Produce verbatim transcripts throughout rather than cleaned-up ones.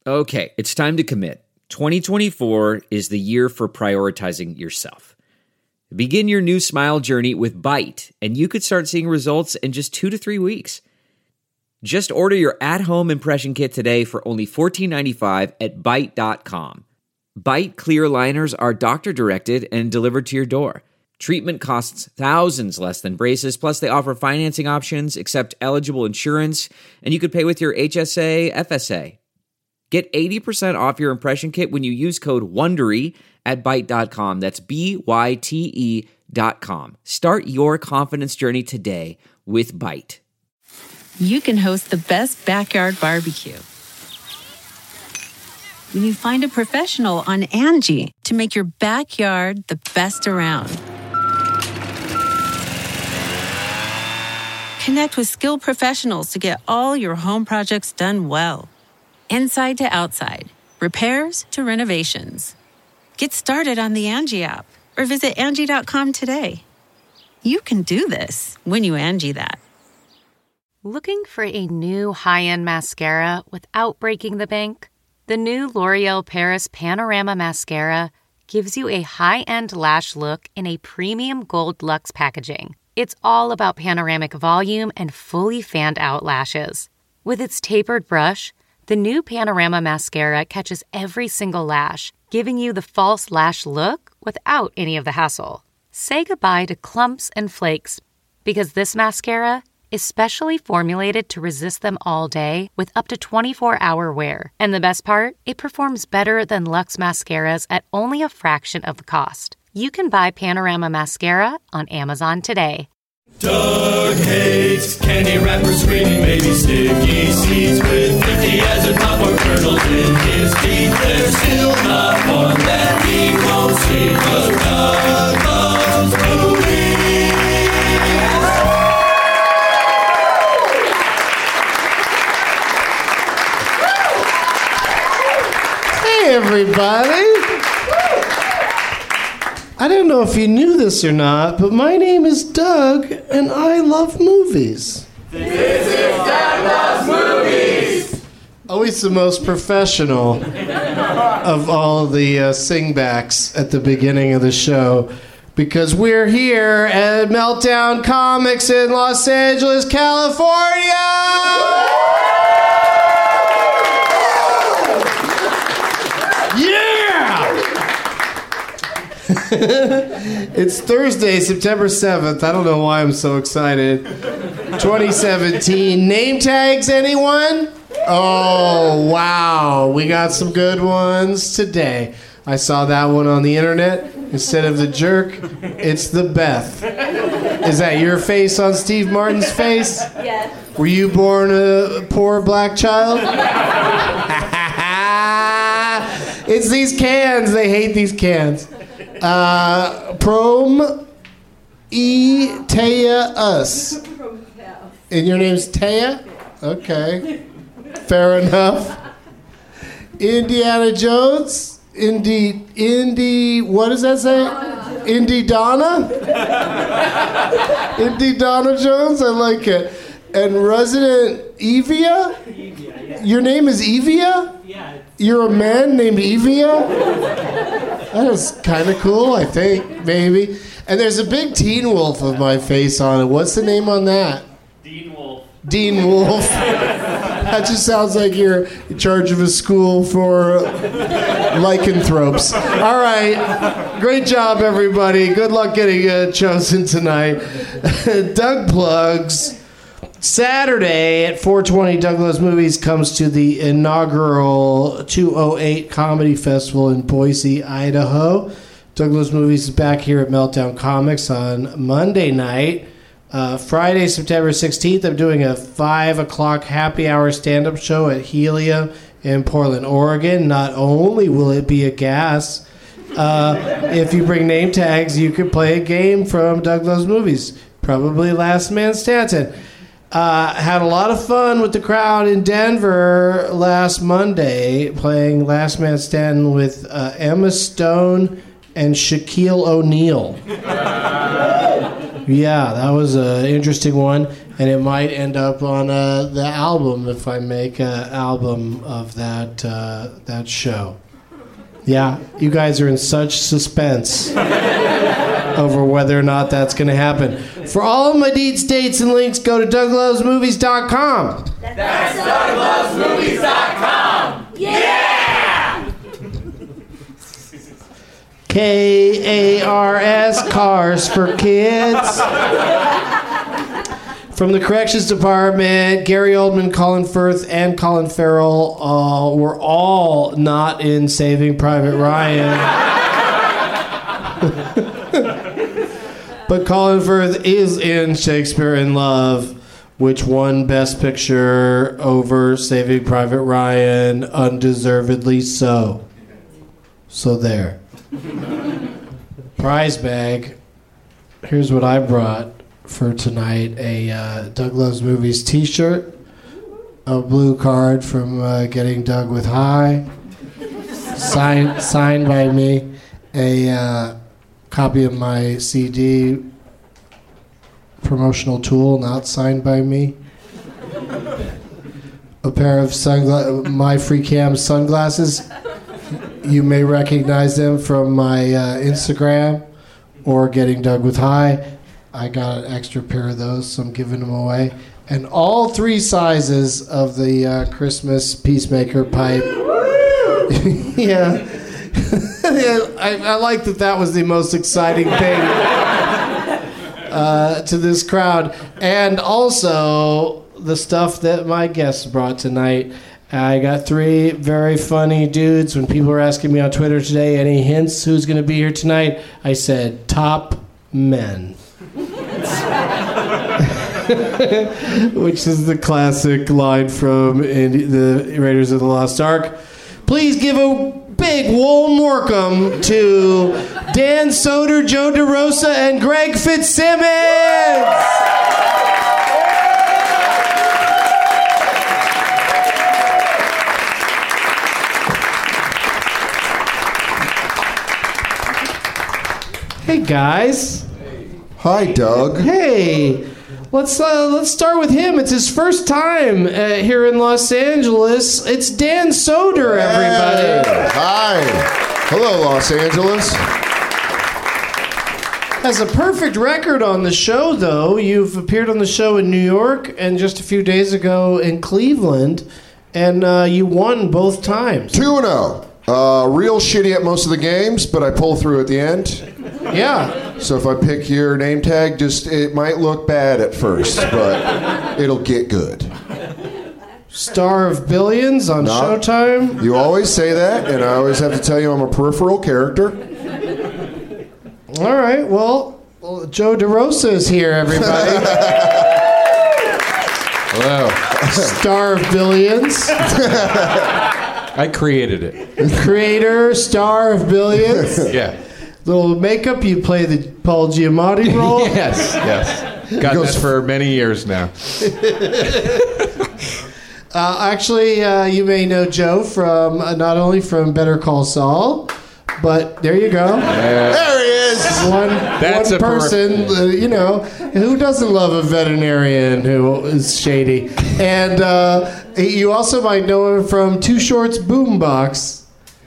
Okay, it's time to commit. twenty twenty-four is the year for prioritizing yourself. Begin your new smile journey with Byte, and you could start seeing results in just two to three weeks. Just order your at-home impression kit today for only fourteen ninety-five at byte dot com. Byte clear aligners are doctor-directed and delivered to your door. Treatment costs thousands less than braces, plus they offer financing options, accept eligible insurance, and you could pay with your H S A, F S A. Get eighty percent off your impression kit when you use code WONDERY at byte dot com. That's B Y T E dot com. Start your confidence journey today with Byte. You can host the best backyard barbecue when you find a professional on Angie to make your backyard the best around. Connect with skilled professionals to get all your home projects done well. Inside to outside, repairs to renovations. Get started on the Angie app or visit Angie dot com today. You can do this when you Angie that. Looking for a new high-end mascara without breaking the bank? The new L'Oreal Paris Panorama Mascara gives you a high-end lash look in a premium gold luxe packaging. It's all about panoramic volume and fully fanned-out lashes. With its tapered brush, the new Panorama Mascara catches every single lash, giving you the false lash look without any of the hassle. Say goodbye to clumps and flakes, because this mascara is specially formulated to resist them all day with up to twenty-four hour wear. And the best part? It performs better than Luxe mascaras at only a fraction of the cost. You can buy Panorama Mascara on Amazon today. Doug hates candy wrappers, screaming baby sticky seeds with fifty as a popcorn kernels in his teeth. There's still not one that he won't see, 'cause Doug loves movies. Hey everybody! I don't know if you knew this or not, but my name is Doug, and I love movies. This is Doug Loves Movies! Always the most professional of all the uh, singbacks at the beginning of the show, because we're here at Meltdown Comics in Los Angeles, California! It's Thursday, September seventh. I don't know why I'm so excited. twenty seventeen. Name tags, anyone? Oh, wow. We got some good ones today. I saw that one on the internet. Instead of the jerk, it's the Beth. Is that your face on Steve Martin's face? Yes. Were you born a poor black child? It's these cans. They hate these cans. Uh, prom e Taya us. And your name's Taya? Okay. Fair enough. Indiana Jones? Indy, Indy, what does that say? Indy Donna? Indy Donna Jones? I like it. And Resident Evia? Evia, yeah. Your name is Evia? Yeah. You're a man named Evia? That is kind of cool, I think, maybe. And there's a big Teen Wolf of my face on it. What's the name on that? Dean Wolf. Dean Wolf. That just sounds like you're in charge of a school for lycanthropes. All right. Great job, everybody. Good luck getting uh, chosen tonight. Doug Plugs. Saturday at four twenty, Doug Loves Movies comes to the inaugural two oh eight Comedy Festival in Boise, Idaho. Doug Loves Movies is back here at Meltdown Comics on Monday night. Uh, Friday, September sixteenth, I'm doing a five o'clock happy hour stand-up show at Helium in Portland, Oregon. Not only will it be a gas, uh, if you bring name tags, you can play a game from Doug Loves Movies. Probably Last Man Stanton. Uh, had a lot of fun with the crowd in Denver last Monday playing Last Man Standing with uh, Emma Stone and Shaquille O'Neal. Yeah, that was an interesting one. and it might end up on uh, the album if I make an album of that uh, that show. Yeah, you guys are in such suspense over whether or not that's going to happen. For all of my deets, dates, and links, go to doug loves movies dot com. That's doug loves movies dot com. Yeah! K A R S, Cars for Kids. From the Corrections Department, Gary Oldman, Colin Firth, and Colin Farrell uh, were all not in Saving Private Ryan. But Colin Firth is in Shakespeare in Love, which won Best Picture over Saving Private Ryan, undeservedly so. So there. Prize bag. Here's what I brought for tonight: a uh, Doug Loves Movies t-shirt, a blue card from uh, Getting Doug with High, signed signed by me, a uh, copy of my C D, Promotional Tool, not signed by me, a pair of sungla- my free cam sunglasses. You may recognize them from my uh, Instagram or Getting Doug with High. I got an extra pair of those, so I'm giving them away. And all three sizes of the uh, Christmas Peacemaker pipe. Yeah. Yeah, I, I like that that was the most exciting thing uh, to this crowd. And also the stuff that my guests brought tonight. I got three very funny dudes. When people were asking me on Twitter today, any hints who's going to be here tonight? I said, top men. Which is the classic line from Indi- the Raiders of the Lost Ark. Please give a big warm welcome to Dan Soder, Joe DeRosa, and Greg Fitzsimmons. Hey guys. Hi, Doug. Hey. Let's uh, let's start with him. It's his first time uh, here in Los Angeles. It's Dan Soder, everybody. Hey. Hi. Hello, Los Angeles. Has a perfect record on the show, though. You've appeared on the show in New York and just a few days ago in Cleveland, and uh, you won both times. two and oh. Uh, real shitty at most of the games, but I pull through at the end. Yeah. So if I pick your name tag, just it might look bad at first, but it'll get good. Star of Billions on No. Showtime. You always say that, and I always have to tell you I'm a peripheral character. All right. Well, well Joe DeRosa is here, everybody. Hello. Star of Billions. I created it. Creator, star of Billions. Yeah. Little makeup, you play the Paul Giamatti role. Yes, yes. Got goes- that for many years now. Uh, actually, uh, you may know Joe from uh, not only from Better Call Saul, but there you go. There he is. One, That's one a per- person, uh, you know, who doesn't love a veterinarian who is shady? And uh, you also might know him from Two Shorts Boombox.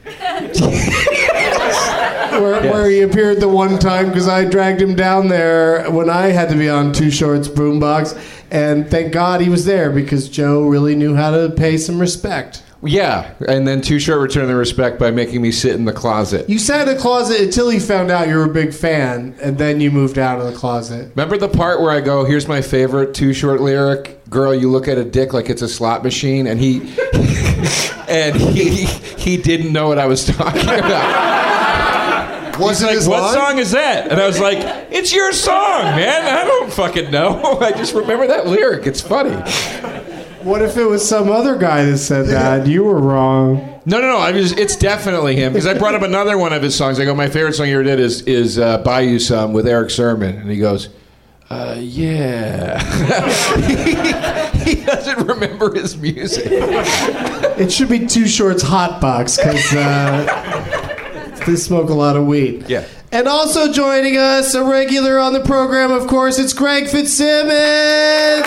Where, Yes. where he appeared the one time because I dragged him down there when I had to be on Two Shorts Boombox, and thank God he was there because Joe really knew how to pay some respect. Yeah, and then Too Short returned the respect by making me sit in the closet. You sat in the closet until he found out you were a big fan, and then you moved out of the closet. Remember the part where I go, here's my favorite Too Short lyric, girl, you look at a dick like it's a slot machine, and he and he he didn't know what I was talking about. Was He's it like, his what line? song is that? And I was like, it's your song, man. I don't fucking know. I just remember that lyric. It's funny. What if it was some other guy that said that? You were wrong. No, no, no. I was, it's definitely him because I brought up another one of his songs. I go, my favorite song you ever did is is uh, "Buy You Some" with Eric Sermon, and he goes, uh, "Yeah." he, he doesn't remember his music. It should be Two Shorts Hot Box because uh, they smoke a lot of weed. Yeah. And also joining us, a regular on the program, of course, it's Greg Fitzsimmons.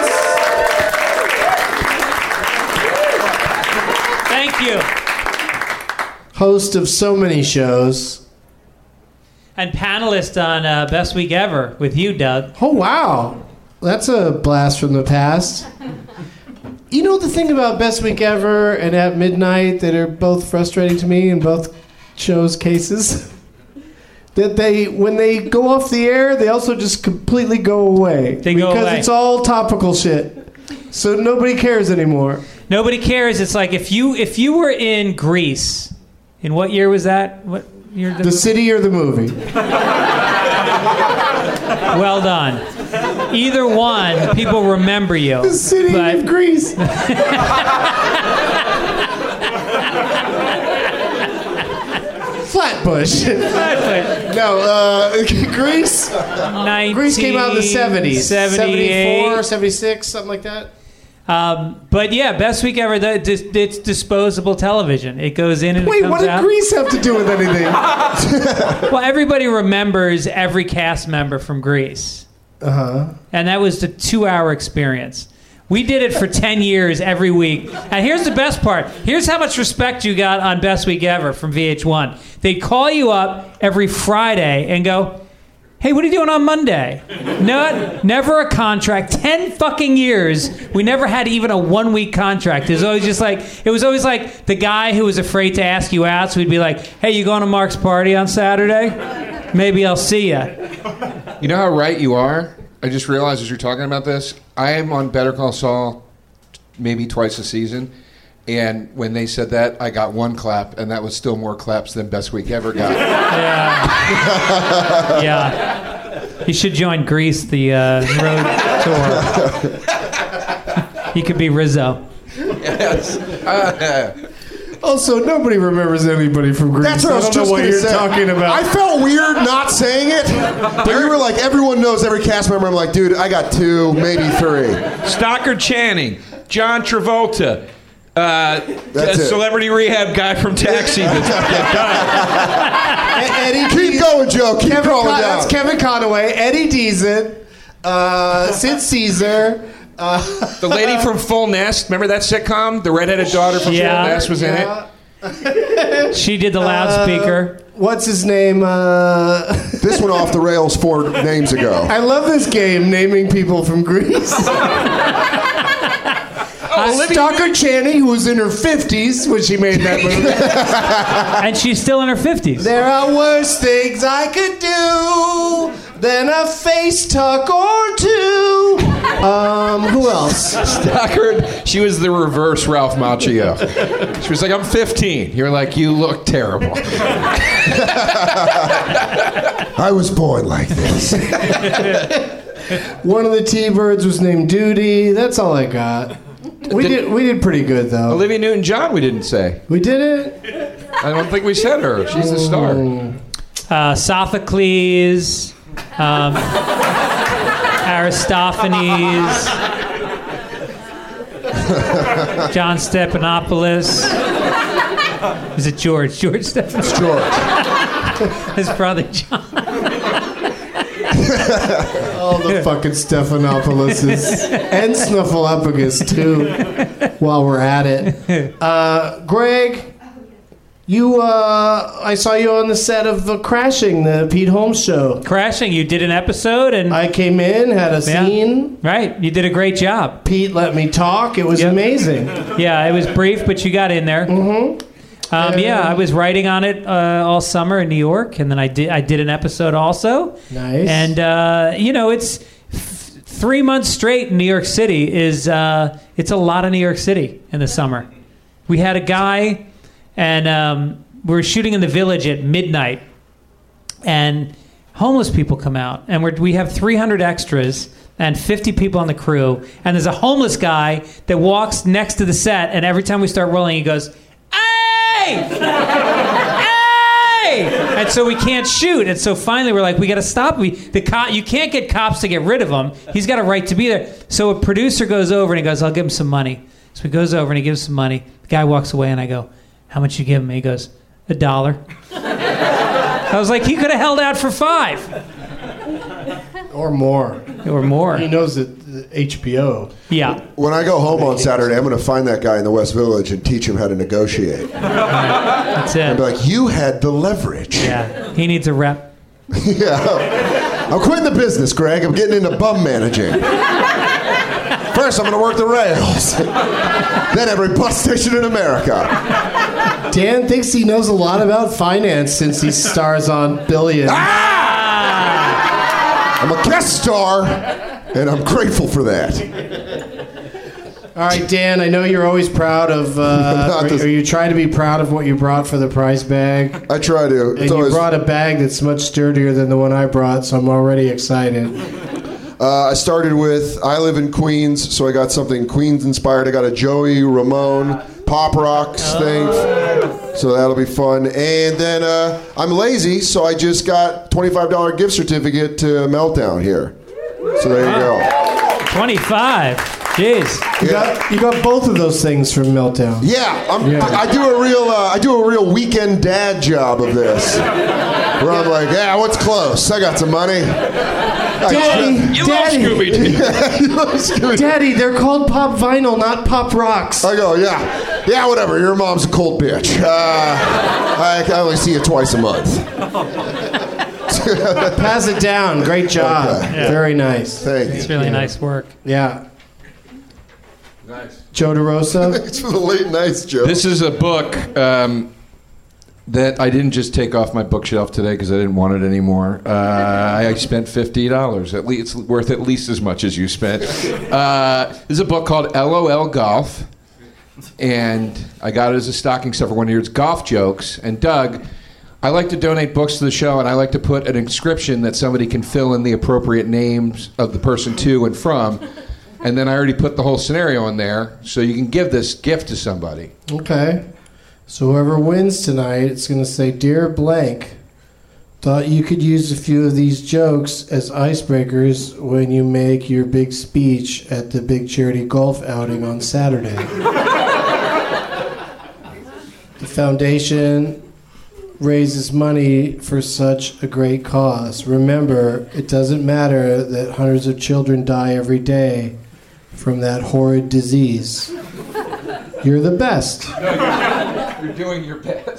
Thank you. Host of so many shows. And panelist on uh, Best Week Ever with you, Doug. Oh, wow. That's a blast from the past. You know the thing about Best Week Ever and At Midnight that are both frustrating to me in both shows' cases? That they, when they go off the air, they also just completely go away. They go because away. it's all topical shit. So nobody cares anymore. Nobody cares. It's like if you if you were in Greece, in what year was that? What year? Did The city or the movie? Well done. Either one, people remember you. The city But- of Greece. Flatbush. No, uh, Greece. Greece came out in the seventies. seventy-four, seventy-six, something like that. Um, but yeah, Best Week Ever. The, dis- it's disposable television. It goes in and Wait, it comes what did out. Greece have to do with anything? Well, everybody remembers every cast member from Greece. Uh-huh. And that was the two-hour experience. We did it for ten years every week. And here's the best part. Here's how much respect you got on Best Week Ever from V H one. They'd call you up every Friday and go, hey, what are you doing on Monday? No, never a contract. Ten fucking years. We never had even a one-week contract. It was always just like, it was always like the guy who was afraid to ask you out. So we'd be like, hey, you going to Mark's party on Saturday? Maybe I'll see you. You know how right you are? I just realized as you're talking about this, I am on Better Call Saul maybe twice a season. And when they said that, I got one clap, and that was still more claps than Best Week Ever got. Yeah. Yeah. You should join Grease, the uh, road tour. You could be Rizzo. Yes. Uh, Also, nobody remembers anybody from Greece. That's what I was don't just know what going to you're say. talking about. I felt weird not saying it, but you were like, everyone knows every cast member. I'm like, dude, I got two, maybe three. Stockard Channing, John Travolta, uh, That's a it. celebrity rehab guy from Taxi. That's Eddie Keep Dees- going, Joe. Keep Kevin crawling Con- down. That's Kevin Conaway, Eddie Deezen, uh, Sid Caesar. Uh, The lady from Full Nest, remember that sitcom? The redheaded daughter from Yeah. Full Nest was in it. She did the loudspeaker. what's his name? Uh, This went off the rails four names ago. I love this game, naming people from Greece. Oh, Stockard Channing, who was in her fifties when she made that movie. And she's still in her fifties. There are worse things I could do than a face tuck or two. Um, who else? Stockard, she was the reverse Ralph Macchio. She was like, I'm fifteen. You're like, you look terrible. I was born like this. One of the T-Birds was named Duty. That's all I got. We Did- did we did pretty good though. Olivia Newton-John, we didn't say. We did it. I don't think we said her. She's the star. Uh, Sophocles, um, Aristophanes, John Stephanopoulos. Is it George? George Stephanopoulos. George. His brother John. All the fucking Stephanopoulos and Snuffleupagus too. While we're at it, uh, Greg, you uh, I saw you on the set of uh, Crashing, the Pete Holmes show. Crashing. You did an episode, and I came in, had a Yeah. scene. right, you did a great job. Pete let me talk. It was Yep. amazing. Yeah, it was brief, but you got in there. Mm-hmm. Um, yeah, I was writing on it uh, all summer in New York, and then I did I did an episode also. Nice. And uh, you know, it's f- three months straight in New York City is uh, it's a lot of New York City in the summer. We had a guy, and um, we were shooting in the Village at midnight, and homeless people come out, and we're, we have three hundred extras and fifty people on the crew, and there's a homeless guy that walks next to the set, and every time we start rolling, he goes, "Hey! Hey!" And so we can't shoot, and so finally we're like, we got to stop. We the cop, you can't get cops to get rid of him. He's got a right to be there. So a producer goes over and he goes, "I'll give him some money." So he goes over and he gives some money. The guy walks away, and I go, "How much you give him?" He goes, "A dollar." I was like, he could have held out for five. Or more. Or more. He knows that the H B O. Yeah. When I go home on Saturday, I'm going to find that guy in the West Village and teach him how to negotiate. That's it. And be like, you had the leverage. Yeah. He needs a rep. Yeah. I'm quitting the business, Greg. I'm getting into bum managing. First, I'm going to work the rails. Then every bus station in America. Dan thinks he knows a lot about finance since he stars on Billions. Ah! I'm a guest star, and I'm grateful for that. All right, Dan, I know you're always proud of, uh, or, or you try to be proud of what you brought for the prize bag. I try to. It's and you always... brought a bag that's much sturdier than the one I brought, so I'm already excited. Uh, I started with, I live in Queens, so I got something Queens-inspired. I got a Joey Ramone Pop Rocks thing, so that'll be fun. And then uh, I'm lazy, so I just got twenty-five dollars gift certificate to Meltdown here. So there you go. twenty-five. Jeez. You, Yeah. got, you got both of those things from Meltdown. Yeah, I'm, Yeah. I do a real, uh, I do a real weekend dad job of this, where I'm like, yeah, what's close? I got some money. Daddy, You Daddy, love Scooby-Doo. You love Scooby-Doo. Daddy, they're called Pop Vinyl, not Pop Rocks. I go, yeah, yeah, whatever. Your mom's a cold bitch. Uh, I, I only see you twice a month. Pass it down. Great job. Okay. Yeah. Very nice. Thank you. It's really nice work. Yeah. Nice. Joe DeRosa. It's for the late nights, Joe. This is a book um, that I didn't just take off my bookshelf today because I didn't want it anymore. Uh, I spent fifty dollars. At least it's worth at least as much as you spent. Uh, this is a book called L O L Golf, and I got it as a stocking stuffer one year. It's golf jokes. And Doug, I like to donate books to the show, and I like to put an inscription that somebody can fill in the appropriate names of the person to and from. And then I already put the whole scenario in there, so you can give this gift to somebody. Okay. So whoever wins tonight, it's going to say, Dear Blank, thought you could use a few of these jokes as icebreakers when you make your big speech at the big charity golf outing on Saturday. The foundation raises money for such a great cause. Remember, it doesn't matter that hundreds of children die every day from that horrid disease. You're the best. You're doing your best.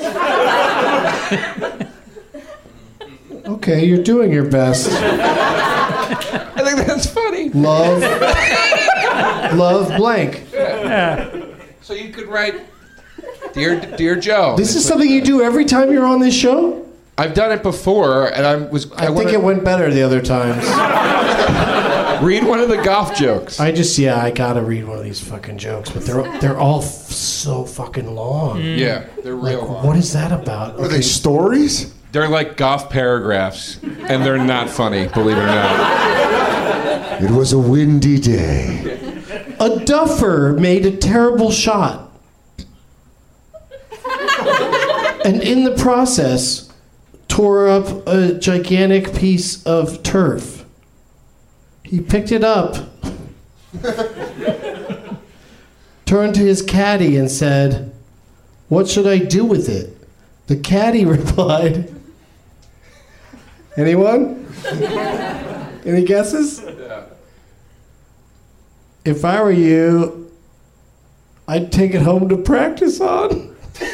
Okay, you're doing your best. I think that's funny. Love, love blank. So you could write, Dear Dear Joe. This is something you do every time you're on this show? I've done it before, and I was. I, I, think wanna it went better the other times. read one of the golf jokes. I just, yeah, I gotta read one of these fucking jokes, but they're they're all f- so fucking long. Yeah, they're real Like, long. what is that about? Are they stories? They're like golf paragraphs, and they're not funny, believe it or not. It was a windy day. A duffer made a terrible shot. And in the process, tore up a gigantic piece of turf. He picked it up, turned to his caddy and said, "What should I do with it?" The caddy replied, "Anyone? Any guesses?" "If I were you, I'd take it home to practice on."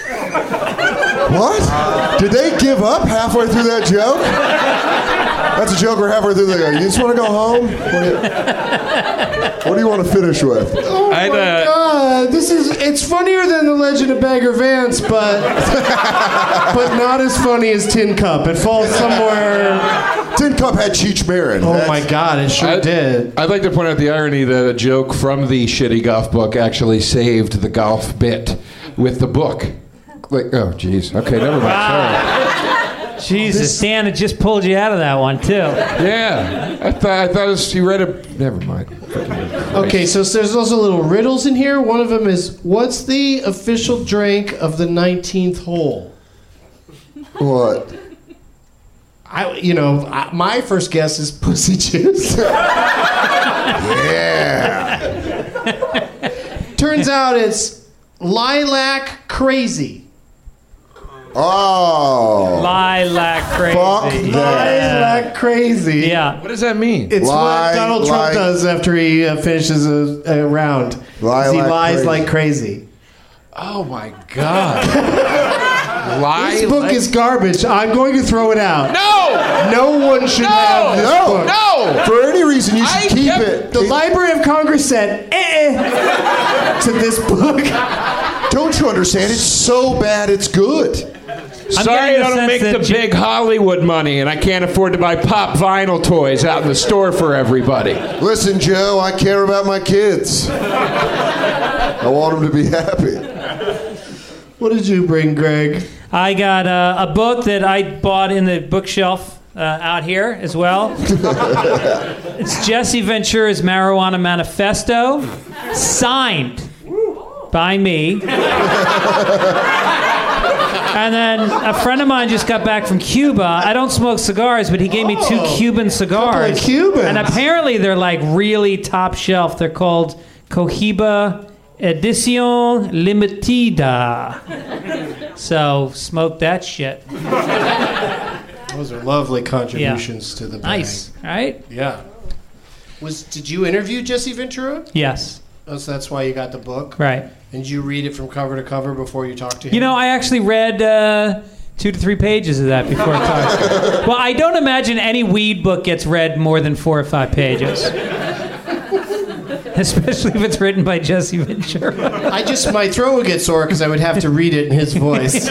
What? Did they give up halfway through that joke? That's a joke we're halfway through. They go, you just want to go home? What do you, what do you want to finish with? Oh I'd, my uh, God! This is, it's funnier than The Legend of Bagger Vance, but but not as funny as Tin Cup. It falls somewhere. Tin Cup had Cheech Marin. Oh That's- my God, it sure I'd, did. I'd like to point out the irony that a joke from the shitty golf book actually saved the golf bit with the book. Like, oh, jeez. Okay, never mind. Sorry. Jesus, Dan, it just pulled you out of that one, too. Yeah, I thought I thought it was, you read it. Never mind. Okay, so there's also little riddles in here. One of them is, what's the official drink of the nineteenth hole? What? I, you know, I, my first guess is pussy juice. Yeah. Turns out it's lilac crazy. Oh. Lilac crazy. Fuck that. Lilac crazy. Yeah. What does that mean? It's Lie, what Donald Trump lie. does after he uh, finishes a, a round. Lie he like lies crazy. like crazy. Oh my God. Lie. This book like- is garbage. I'm going to throw it out. No. No one should No. have this No. book. No. For any reason, you should I keep kept- it. The It- Library of Congress said eh, eh to this book. Don't you understand? It's so bad, it's good. Sorry, I getting the don't sense make that the J- big Hollywood money, and I can't afford to buy pop vinyl toys out in the store for everybody. Listen, Joe, I care about my kids. I want them to be happy. What did you bring, Greg? I got uh, a book that I bought in the bookshelf uh, out here as well. It's Jesse Ventura's Marijuana Manifesto, signed by me. And then a friend of mine just got back from Cuba. I don't smoke cigars, but he gave me two Oh, Cuban cigars. couple of Cubans. And apparently they're like really top shelf. They're called Cohiba Edición Limitada. So smoke that shit. Those are lovely contributions to the bag. Nice, right? Yeah. Was did you interview Jesse Ventura? Yes, Oh, so that's why you got the book. right. And did you read it from cover to cover before you talked to him? You know, I actually read uh, two to three pages of that before I talked to him. Well, I don't imagine any weed book gets read more than four or five pages. Especially if it's written by Jesse Ventura. I just my throat would get sore because I would have to read it in his voice.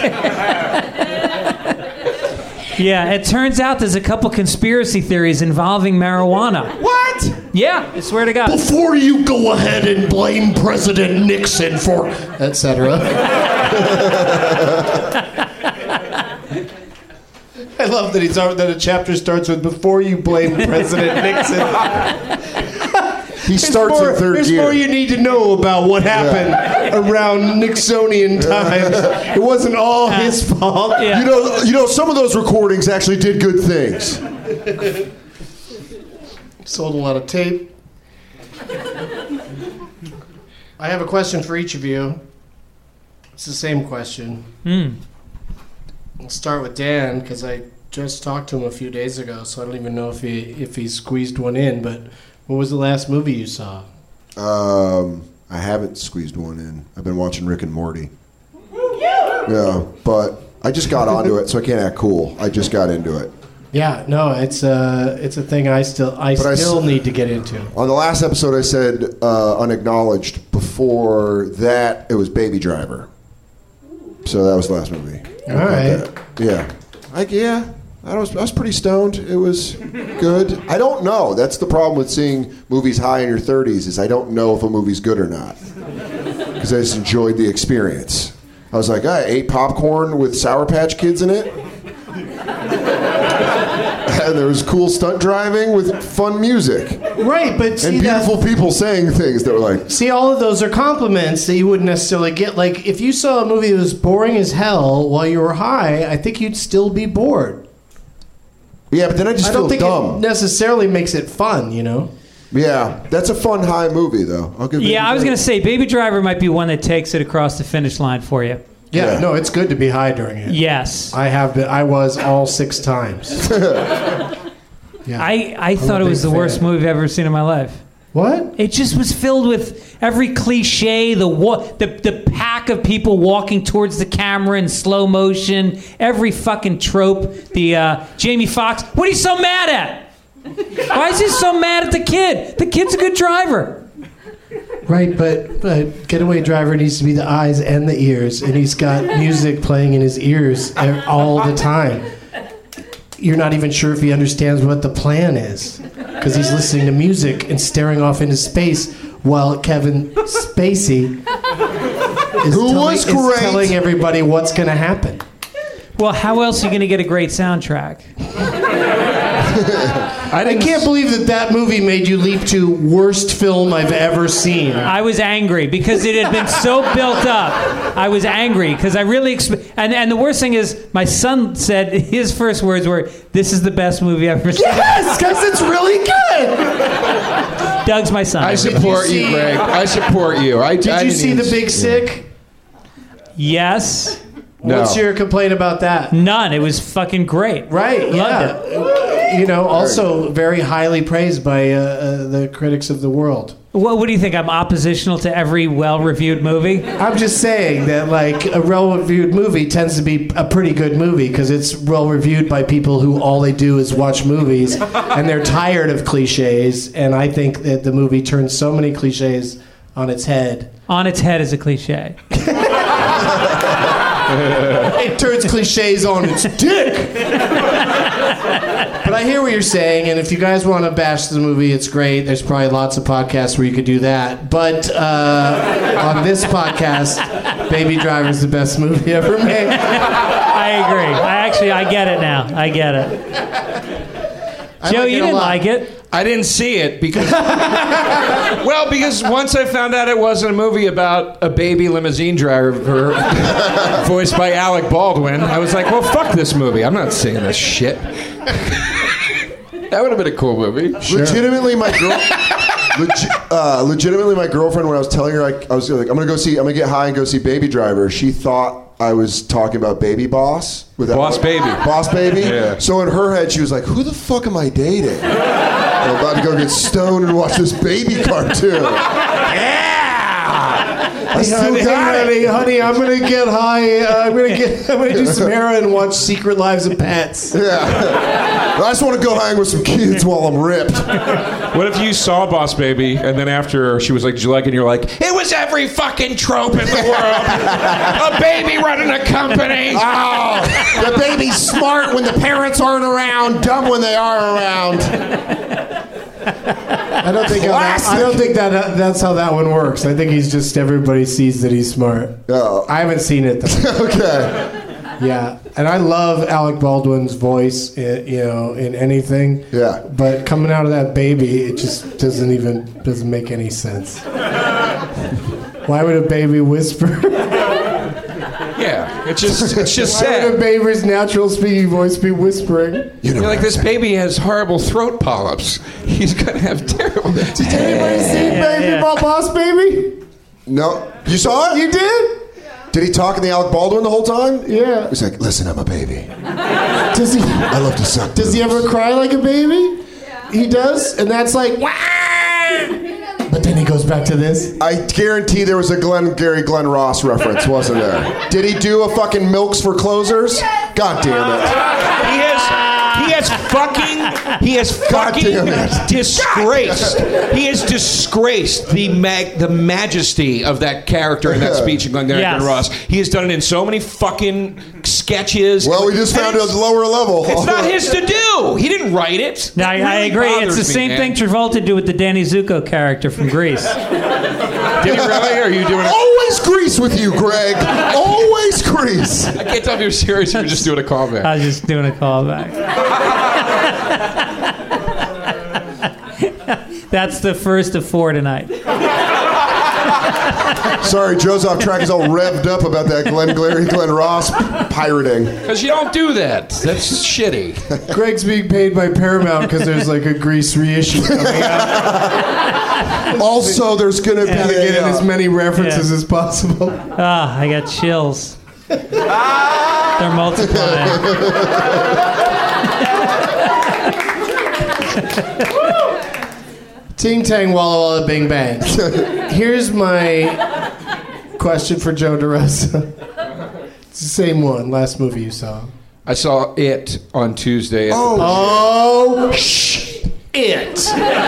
Yeah, it turns out there's a couple conspiracy theories involving marijuana. What? Yeah, I swear to God. Before you go ahead and blame President Nixon for et cetera. I love that he's that a chapter starts with "Before you blame President Nixon." He starts more, in third there's gear. more you need to know about what happened around Nixonian times. It wasn't all his fault. Yeah. You know, you know, some of those recordings actually did good things. Sold a lot of tape. I have a question for each of you. It's the same question. Mm. I'll start with Dan because I just talked to him a few days ago, so I don't even know if he if he squeezed one in. But what was the last movie you saw? Um, I haven't squeezed one in. I've been watching Rick and Morty. Yeah, but I just got onto it, so I can't act cool. I just got into it. Yeah, no, it's a it's a thing I still I But I still s- need to get into. On the last episode, I said uh, unacknowledged. Before that, it was Baby Driver. So that was the last movie. All right. Yeah. I, yeah. I was, I was pretty stoned. It was good. I don't know. That's the problem with seeing movies high in your thirties is I don't know if a movie's good or not. Because I just enjoyed the experience. I was like, I ate popcorn with Sour Patch Kids in it. And there was cool stunt driving with fun music. Right, but see And beautiful that, people saying things that were like, see all of those are compliments that you wouldn't necessarily get. Like if you saw a movie that was boring as hell while you were high, I think you'd still be bored. yeah, but then I just I feel don't think dumb. it necessarily makes it fun, you know. Yeah, that's a fun high movie, though. I'll give Yeah, Baby I was Driver- going to say Baby Driver might be one that takes it across the finish line for you. Yeah, Yeah. no, it's good to be high during it. Yes. I have been. I was all six times. Yeah. I, I thought a it was big the worst fan. movie I've ever seen in my life. What? It just was filled with every cliche, the wa- the the pack of people walking towards the camera in slow motion, every fucking trope. The uh, Jamie Foxx, what are you so mad at? Why is he so mad at the kid? The kid's a good driver. Right, but but Getaway Driver needs to be the eyes and the ears, and he's got music playing in his ears e- all the time. You're not even sure if he understands what the plan is, because he's listening to music and staring off into space while Kevin Spacey is, Who telling, was is great. telling everybody what's going to happen. Well, how else are you going to get a great soundtrack? I I didn't can't believe that that movie made you leap to worst film I've ever seen. I was angry because it had been so built up. I was angry because I really expe- and and the worst thing is my son said his first words were, "This is the best movie I've ever seen." Yes, because it's really good. Doug's my son. I support Did you you, see- Greg. I support you. I, Did I you didn't see even The Big Sick? Yes. No. What's your complaint about that? None. It was fucking great. Right, Loved yeah. it. You know, also very highly praised by uh, uh, the critics of the world. What, what do you think? I'm oppositional to every well-reviewed movie? I'm just saying that, like, a well-reviewed movie tends to be a pretty good movie because it's well-reviewed by people who all they do is watch movies and they're tired of cliches. And I think that the movie turns so many cliches on its head. On its head is a cliche. It turns cliches on its dick. But I hear what you're saying, and if you guys want to bash the movie, it's great. There's probably lots of podcasts where you could do that. But uh, on this podcast, Baby Driver's the best movie ever made. I agree. I actually, I get it now. I get it. I Joe, like it you a didn't lot. like it. I didn't see it because, well, because once I found out it wasn't a movie about a baby limousine driver voiced by Alec Baldwin, I was like, well, fuck this movie. I'm not seeing this shit. That would have been a cool movie. Sure. Legitimately, my girl. Legi- uh, legitimately, my girlfriend, when I was telling her, like, I was like, I'm gonna go see, I'm gonna get high and go see Baby Driver. She thought I was talking about Baby Boss. With that Boss Baby. Boss Baby. Yeah. So in her head, she was like, "Who the fuck am I dating? I'm about to go get stoned and watch this baby cartoon." I Hey, still honey, got it. honey, honey, I'm gonna get high. Uh, I'm gonna get. I'm gonna do some heroin and watch Secret Lives of Pets. Yeah. I just want to go hang with some kids while I'm ripped. What if you saw Boss Baby and then after she was like, "Did you like it?" and you're like, "It was every fucking trope in the world. A baby running a company." Oh, the baby's smart when the parents aren't around, dumb when they are around. I don't think. How that, I don't think that uh, that's how that one works. I think he's just everybody sees that he's smart. Oh. I haven't seen it though. Okay. Yeah, and I love Alec Baldwin's voice, in, you know, in anything. Yeah. But coming out of that baby, it just doesn't even doesn't make any sense. Why would a baby whisper? Yeah, it's just it's just Why would a sad. baby's natural speaking voice be whispering? You know, You're like, this baby has horrible throat polyps. He's gonna have terrible. Did anybody see Baby yeah. Boss Baby? No, you saw it? You did? Did he talk in the Alec Baldwin the whole time? Yeah. He's like, "Listen, I'm a baby. Does he? I love to suck." Does he boobs." ever cry like a baby? Yeah. He does, and that's like. Wah! But then he goes back to this. I guarantee there was a Glenn Gary Glenn Ross reference, wasn't there? Did he do a fucking Milks for Closers? God damn it! He has, he has fucking, he has fucking damn it. disgraced. He has disgraced the mag, the majesty of that character in that speech in Glengarry Yes. Glen Ross. He has done it in so many fucking sketches. Well, we just And found a it's- lower level. It's not his to do. He didn't write it. No, I, It I really agree. It's bothers the me, same man. thing Travolta did with the Danny Zuko character from Grease. Did he really? Or are you doing it? Always Grease with you, Greg. Always Grease. I can't tell if you're serious or you're just doing a callback. I was just doing a callback. That's the first of four tonight. Sorry, Joe's off track. He's all revved up about that Glenn Glary, Glenn Ross pirating. Because you don't do that. That's shitty. Greg's being paid by Paramount because there's like a Grease reissue coming out. Also, there's going to be Gotta get in a, as many references Yeah. as possible. Ah, I got chills. They're multiplying. Ting tang walla walla bing bang. Here's my question for Joe DeRosa. It's the same one. Last movie you saw. I saw it on Tuesday. At Oh, shh, it.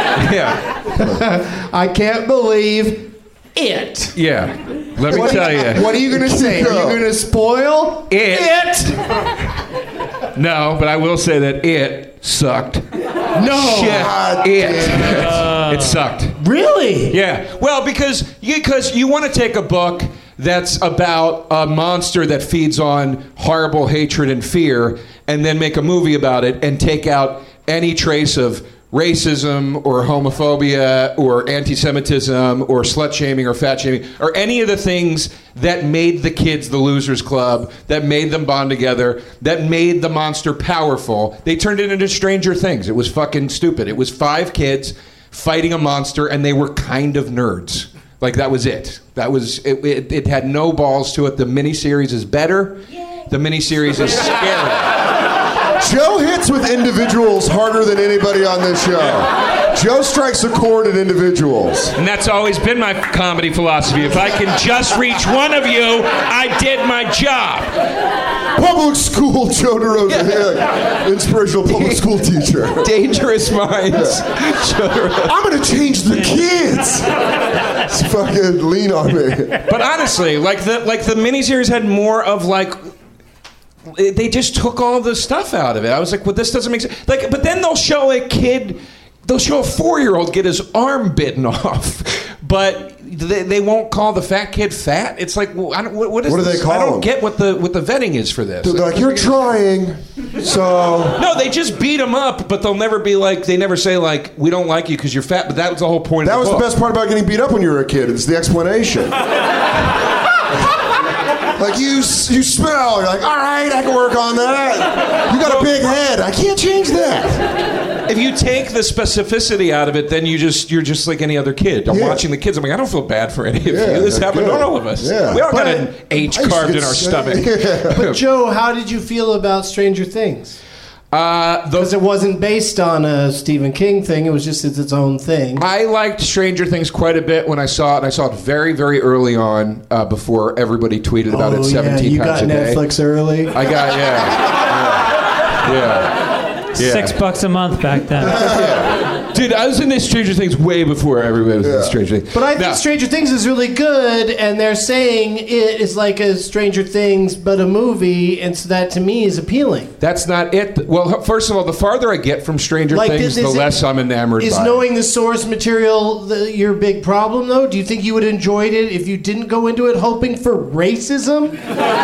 yeah. I can't believe it. Yeah. Let me What tell are you. What are you gonna say? Are you gonna spoil It. it? No, but I will say that it sucked. No. Shit. It. It sucked. Really? Yeah. Well, because you, because you want to take a book that's about a monster that feeds on horrible hatred and fear and then make a movie about it and take out any trace of racism or homophobia or anti-Semitism or slut-shaming or fat-shaming or any of the things that made the kids the Losers Club, that made them bond together, that made the monster powerful. They turned it into Stranger Things. It was fucking stupid. It was five kids fighting a monster, and they were kind of nerds. Like, that was it. That was it. It, it had no balls to it. The miniseries is better. The miniseries is scary. Joe hits with individuals harder than anybody on this show. Joe strikes a chord at individuals. And that's always been my comedy philosophy. If I can just reach one of you, I did my job. Public school Joe DeRosa. Yeah. Inspirational public school teacher. Dangerous minds. Yeah. I'm going to change the kids. Just fucking lean on me. But honestly, like the like the miniseries had more of like, they just took all the stuff out of it. I was like, well, this doesn't make sense. Like, but then they'll show a kid, they'll show a four-year-old get his arm bitten off, but they, they won't call the fat kid fat. It's like, well, I don't, what, what is what do this? they call I don't him? get what the what the vetting is for this. They're like, you're trying, so... No, they just beat him up, but they'll never be like, they never say like, we don't like you because you're fat, but that was the whole point That of was the the book. best part about getting beat up when you were a kid. It's the explanation. Like, you you smell. You're like, all right, I can work on that. You got a big head. I can't change that. If you take the specificity out of it, then you just you're just like any other kid. I'm Yeah. watching the kids. I'm like, I don't feel bad for any of Yeah, you. This they're happened good. to all of us. Yeah. We all got But- an H I used to carved in get our sick. stomach. Yeah. But Joe, how did you feel about Stranger Things? Uh, Because the, it wasn't based on a Stephen King thing. It was just it's its own thing. I liked Stranger Things quite a bit when I saw it. And I saw it very, very early on, uh, before everybody tweeted about oh, it seventeen yeah, you times got a day. Netflix early. I got yeah, yeah, yeah. yeah. Six bucks a month back then. Yeah. Dude, I was in this Stranger Things way before everybody was in Yeah. Stranger Things. But I think Now, Stranger Things is really good, and they're saying it is like a Stranger Things but a movie, and so that to me is appealing. that's not it. Well, first of all, the farther I get from Stranger Like, Things, is the it- less I'm enamored Is by it. knowing the source material the, your big problem, though? Do you think you would have enjoyed it if you didn't go into it hoping for racism?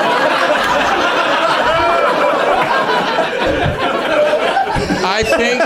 I think...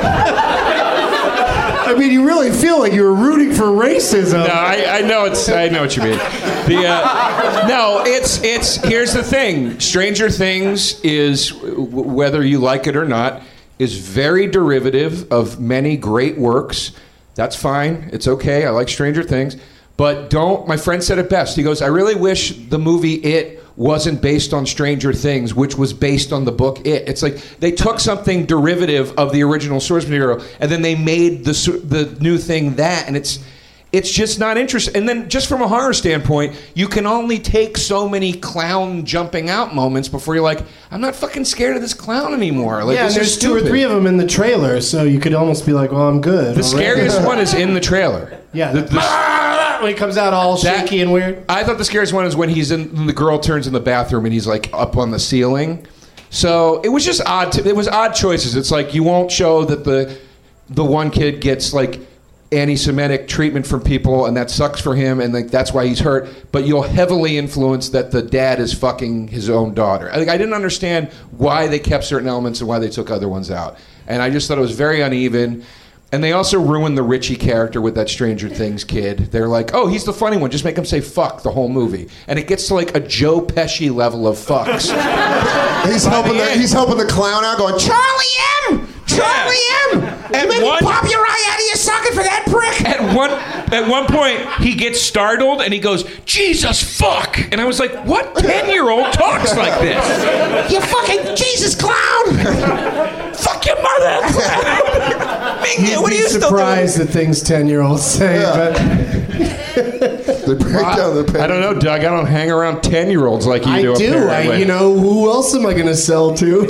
I mean, you really feel like you were rooting for racism. No, I, I know it's. I know what you mean. The uh, no, it's it's. Here's the thing. Stranger Things is, w- whether you like it or not, is very derivative of many great works. That's fine. It's okay. I like Stranger Things, but don't. My friend said it best. He goes, "I really wish the movie It wasn't based on Stranger Things, which was based on the book It." It's like they took something derivative of the original source material, and then they made the su- the new thing that, and it's it's just not interesting. And then just from a horror standpoint, you can only take so many clown jumping out moments before you're like, I'm not fucking scared of this clown anymore. Like, Yeah, and this is there's two or stupid. three of them in the trailer, so you could almost be like, well, I'm good. The already. scariest one is in the trailer. Yeah. The- the- When he comes out all That- shaky and weird. I thought the scariest one is when he's in. The girl turns in the bathroom and he's like up on the ceiling. So it was just odd. To, it was odd choices. It's like you won't show that the the one kid gets like anti-Semitic treatment from people, and that sucks for him, and like that's why he's hurt. But you'll heavily influence that the dad is fucking his own daughter. I, like, I didn't understand why they kept certain elements and why they took other ones out, and I just thought it was very uneven. And they also ruined the Richie character with that Stranger Things kid. They're like, oh, he's the funny one. Just make him say fuck the whole movie. And it gets to like a Joe Pesci level of fucks. He's By helping the the, end- he's helping the clown out, going, Charlie M, Charlie M, And maybe one- pop your eye out of your socket for that prick. At one at one point, he gets startled and he goes, Jesus fuck! And I was like, what ten-year-old talks like this? You fucking Jesus clown. Fuck your mother! Ming, You'd what are be you still doing? surprised at things ten-year-olds say, Yeah. but They break down their pants. I don't know, Doug. I don't hang around ten-year-olds like you I do. do. I, apparently. you know, who else am I going to sell to?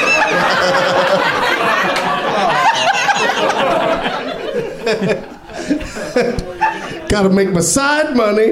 Got to make my side money.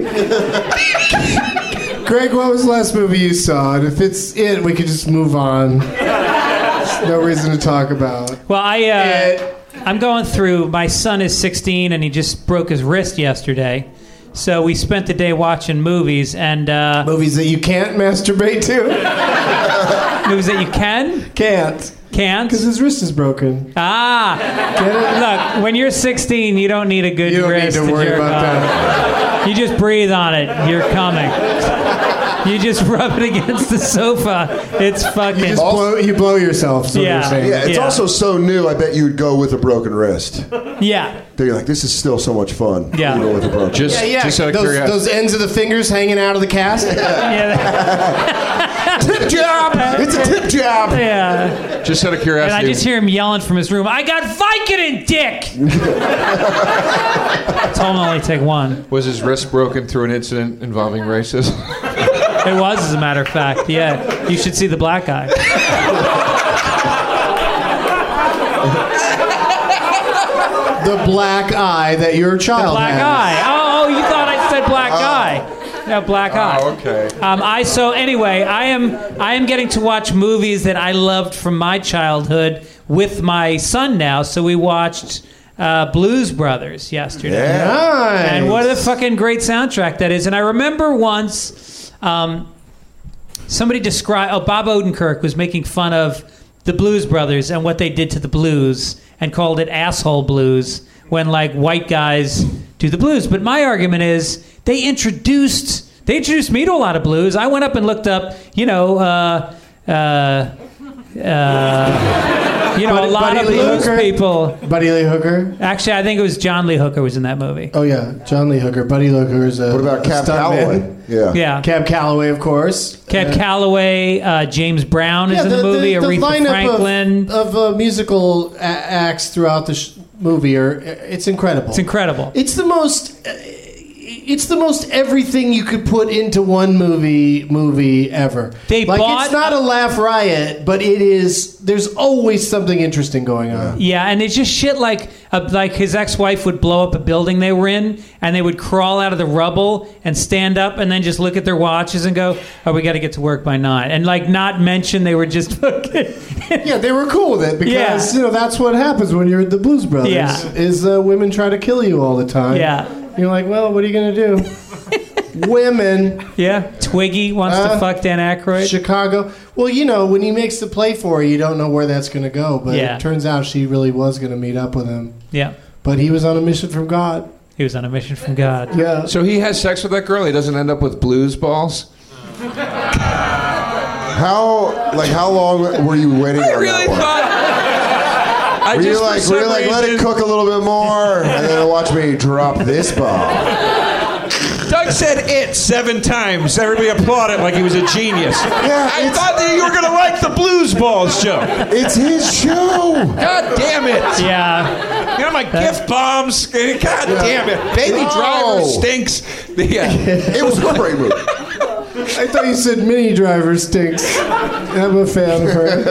Greg, what was the last movie you saw? And if it's it, we could just move on. There's no reason to talk about. Well, I uh, It- I'm going through. My son is sixteen, and he just broke his wrist yesterday. So we spent the day watching movies and uh, Movies that you can't masturbate to? movies that you can Can't. can't. Because his wrist is broken. Ah, Get it? look, when you're sixteen, you don't need a good You don't need wrist to worry jerk about off. that. You just breathe on it. You're coming. You just rub it against the sofa. It's fucking. You just blow, you blow yourself. So Yeah. you're saying. Yeah, it's Yeah. also so new. I bet you would go with a broken wrist. Yeah. They're like, this is still so much fun. Yeah. You go with a broken. Just, Yeah, yeah. just out of those, curiosity. those ends of the fingers hanging out of the cast. Yeah. Tip job. It's a tip job. Yeah. Just out of curiosity. And I just hear him yelling from his room, I got Vicodin, dick! I told him to only take one. Was his wrist broken through an incident involving racism? It was, as a matter of fact. Yeah. You should see the black guy. The black eye that your child Black has. eye. Oh, oh, you thought I said black eye. No, black eye. Oh, okay. Um, I so anyway, I am I am getting to watch movies that I loved from my childhood with my son now. So we watched uh, Blues Brothers yesterday. Nice. And what a fucking great soundtrack that is. And I remember once um, somebody described, oh, Bob Odenkirk was making fun of the Blues Brothers and what they did to the blues and called it asshole blues when, like, white guys do the blues. But my argument is they introduced, they introduced me to a lot of blues. I went up and looked up, you know, uh, uh, uh, you know, Buddy- a lot Buddy of Lee blues Hooker? people. Buddy Lee Hooker. Actually, I think it was John Lee Hooker was in that movie. Oh yeah, John Lee Hooker. Buddy Lee Hooker is a. What about a Cab stuntman. Calloway? Yeah. Yeah. Cab Calloway, of course. Cab Uh, Calloway, uh, James Brown is yeah, in the, movie, Aretha lineup Franklin. of, of uh, musical a- acts throughout the sh- movie are it's incredible. It's incredible. It's the most. Uh, it's the most everything you could put into one movie movie ever. They like bought- it's not a laugh riot, but it is. There's always something interesting going on. Yeah, and it's just shit like uh, like his ex-wife would blow up a building they were in, and they would crawl out of the rubble and stand up, and then just look at their watches and go, "Oh, we got to get to work by nine," and like not mention they were just fucking. Yeah, they were cool with it because Yeah. you know that's what happens when you're at the Blues Brothers. Yeah. Is uh, women try to kill you all the time. Yeah. You're like, well, what are you gonna do? Women. Yeah, Twiggy wants Uh, to fuck Dan Aykroyd. Chicago. Well, you know, when he makes the play for her, you don't know where that's going to go. But Yeah. it turns out she really was going to meet up with him. Yeah, But he was on a mission from God. he was on a mission from God. Yeah. So he has sex with that girl. He doesn't end up with blues balls. How like how long were you waiting I on really that one? thought. I Were you just for like, some were you like, let it reason- cook a little bit more, and then watch me drop this ball? Doug said it seven times. Everybody applauded like he was a genius. Yeah, I it's- thought that you were gonna like the blues balls, Joe. It's his show. God damn it! Yeah, You know my gift bombs. God damn it! Baby No. Driver stinks. Yeah. It was a great movie. I thought you said Mini Driver stinks. I'm a fan of her.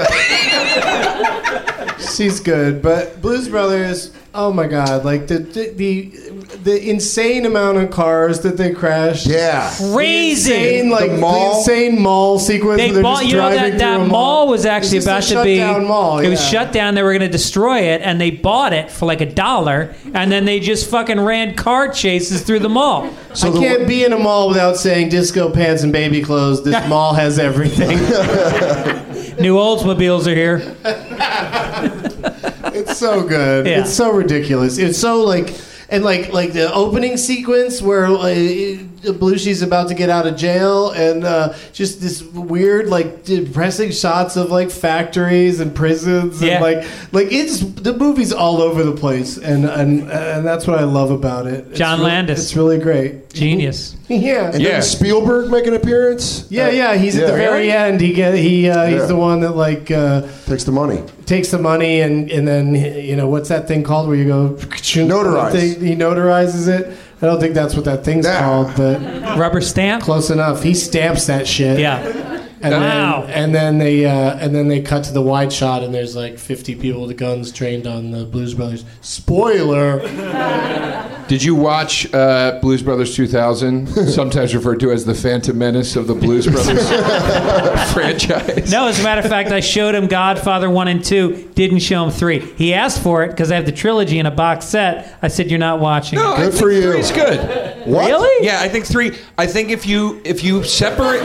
She's good, but Blues Brothers. Oh my God! Like the the the, the insane amount of cars that they crashed. Yeah. crazy. Insane, like The mall? the insane mall sequence. They where they're bought, just you know, driving that, that through a mall was actually It's just a about to shut be. down mall. It was yeah. shut down. They were going to destroy it, and they bought it for like a dollar, and then they just fucking ran car chases through the mall. I can't be in a mall without saying disco pants and baby clothes. This mall has everything. New Oldsmobiles are here. It's so good. Yeah. It's so ridiculous. It's so like, and like like the opening sequence where uh, Belushi's about to get out of jail, and uh, just this weird like depressing shots of like factories and prisons, and Yeah. like like it's the movie's all over the place, and and and that's what I love about it. It's John re- Landis. It's really great. Genius. Yeah. And Yeah. didn't Spielberg make an appearance? Yeah, yeah, he's at Yeah. the very end. He get he uh, Yeah. he's the one that like uh, Takes the money. takes the money and and then you know what's that thing called where you go Notarize. Thing, he notarizes it. I don't think that's what that thing's Yeah. called, but Rubber stamp. close enough. He stamps that shit. Yeah. And Wow. then and then they uh, and then they cut to the wide shot and there's like fifty people with guns trained on the Blues Brothers. Spoiler. Did you watch uh, Blues Brothers two thousand, sometimes referred to as the Phantom Menace of the Blues Brothers franchise? No, as a matter of fact, I showed him Godfather one and two. Didn't show him three. He asked for it because I have the trilogy in a box set. I said, "You're not watching." No, it. I Good think for you. Three's good. What? Really? Yeah, I think three. I think if you if you separate.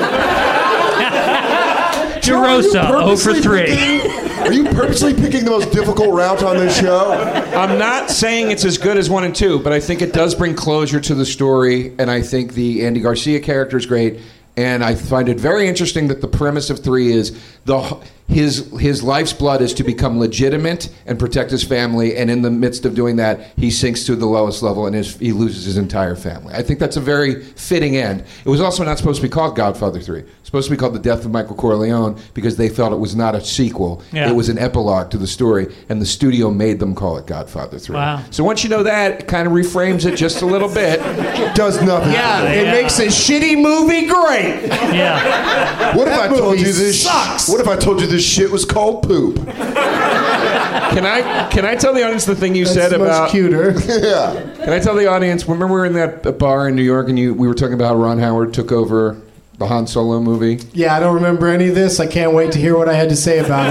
DeRosa, oh for Purposely three. picking- Are you purposely picking the most difficult route on this show? I'm not saying it's as good as one and two, but I think it does bring closure to the story, and I think the Andy Garcia character is great, And I find it very interesting that the premise of three is the his his life's blood is to become legitimate and protect his family, and in the midst of doing that, he sinks to the lowest level and his, he loses his entire family. I think that's a very fitting end. It was also not supposed to be called Godfather three. It's supposed to be called The Death of Michael Corleone because they felt it was not a sequel. Yeah. It was an epilogue to the story, and the studio made them call it Godfather three. Wow. So once you know that, it kind of reframes it just a little bit. Does nothing. Yeah, it Yeah. makes a shitty movie great. Yeah. What if I told movie you this? sucks. What if I told you this shit was called poop? Can I can I tell the audience the thing you That's said much about? cuter. Yeah. Can I tell the audience? Remember we were in that bar in New York, and you we were talking about how Ron Howard took over the Han Solo movie. Yeah, I don't remember any of this. I can't wait to hear what I had to say about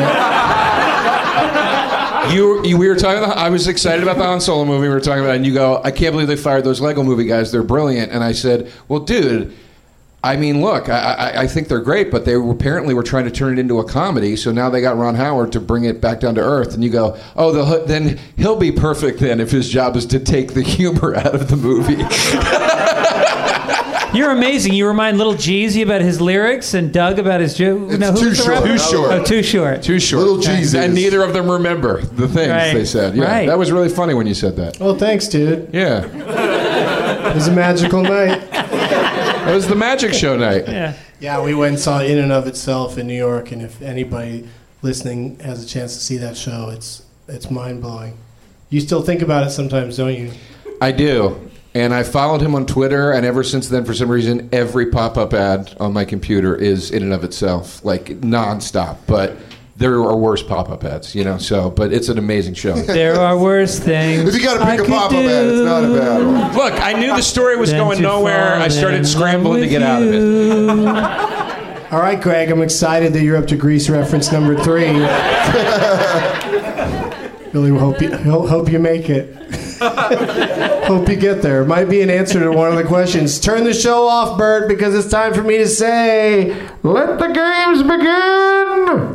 it. You, you we were talking. About, I was excited about the Han Solo movie. We were talking about it, and you go, I can't believe they fired those Lego Movie guys. They're brilliant. And I said, well, dude. I mean, look, I, I, I think they're great, but they were, apparently were trying to turn it into a comedy, so now they got Ron Howard to bring it back down to earth. And you go, oh, the, then he'll be perfect then if his job is to take the humor out of the movie. You're amazing. You remind little Jeezy about his lyrics and Doug about his joke. It's no, too who's the short. rapper? Too short. Oh, too short. Too short. Little Jesus. And neither of them remember the things Right. they said. Yeah, Right. that was really funny when you said that. Oh, thanks, dude. Yeah, It was a magical night. it was the magic show night. Yeah. Yeah, we went and saw In and of Itself in New York, and if anybody listening has a chance to see that show, it's it's mind-blowing. You still think about it sometimes, don't you? I do. And I followed him on Twitter, and ever since then, for some reason, every pop-up ad on my computer is In and of Itself, like nonstop. But there are worse pop-up ads, you know. So, but it's an amazing show. There are worse things. If you got to I pick a could pop-up ad, it's not a bad one. Look, I knew the story was than going to nowhere. fall I in started love scrambling to with get out of it. you. All right, Greg, I'm excited that you're up to Grease reference number three. Really hope you ho- hope you make it. Hope you get there. Might be an answer to one of the questions. Turn the show off, Bert, because it's time for me to say, let the games begin!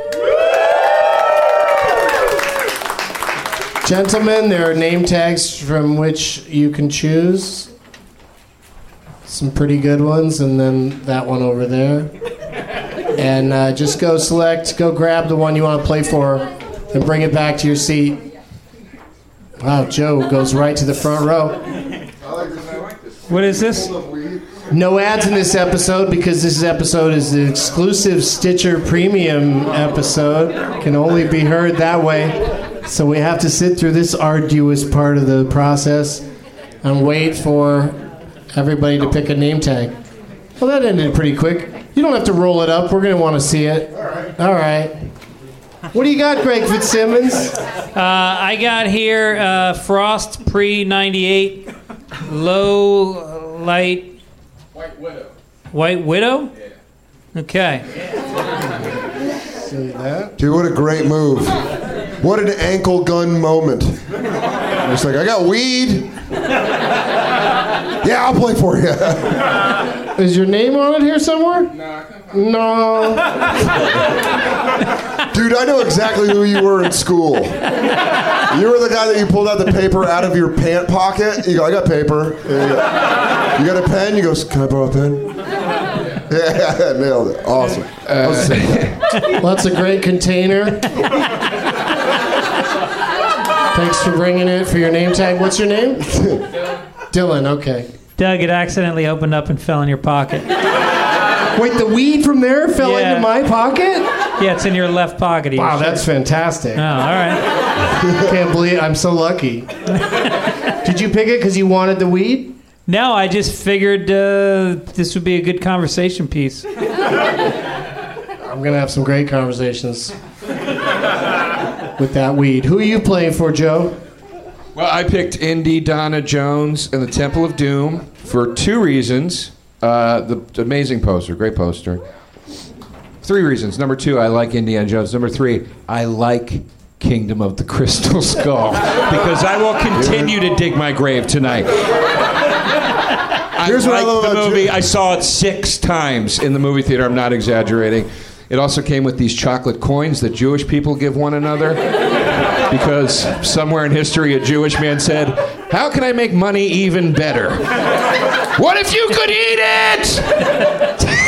Gentlemen, there are name tags from which you can choose. Some pretty good ones, and then that one over there. And uh, just go select, go grab the one you want to play for, and bring it back to your seat. Wow, Joe goes right to the front row. What is this? No ads in this episode because this episode is an exclusive Stitcher Premium episode. Can only be heard that way. So we have to sit through this arduous part of the process and wait for everybody to pick a name tag. Well, that ended pretty quick. You don't have to roll it up. We're going to want to see it. All right. All right. What do you got, Greg Fitzsimmons? Uh, I got here uh, Frost pre ninety-eight, low light. White Widow. White Widow? Yeah. Okay. See that? Dude, what a great move. What an ankle gun moment. It's like, I got weed. Yeah, I'll play for you. Is your name on it here somewhere? No. Dude, I know exactly who you were in school. You were the guy that you pulled out the paper out of your pant pocket. You go, I got paper. You got, you got a pen? You go, can I borrow a pen? Yeah, nailed it. Awesome. Uh, Well, that's a great container. Thanks for bringing it for your name tag. What's your name? Dylan, okay. Doug, it accidentally opened up and fell in your pocket. Wait, the weed from there fell Yeah. into my pocket? Yeah, it's in your left pocket. of your Wow, shirt. that's fantastic. Oh, all right. Can't believe it. I'm so lucky. Did you pick it because you wanted the weed? No, I just figured uh, this would be a good conversation piece. I'm going to have some great conversations with that weed. Who are you playing for, Joe? Well, I picked Indy Donna Jones and the Temple of Doom for two reasons. Uh, the, the amazing poster, great poster. Three reasons. Number two, I like Indiana Jones. Number three, I like Kingdom of the Crystal Skull because I will continue to dig my grave tonight. I Here's what I like love the about movie. you. I saw it six times in the movie theater. I'm not exaggerating. It also came with these chocolate coins that Jewish people give one another because somewhere in history a Jewish man said, "How can I make money even better? What if you could eat it?"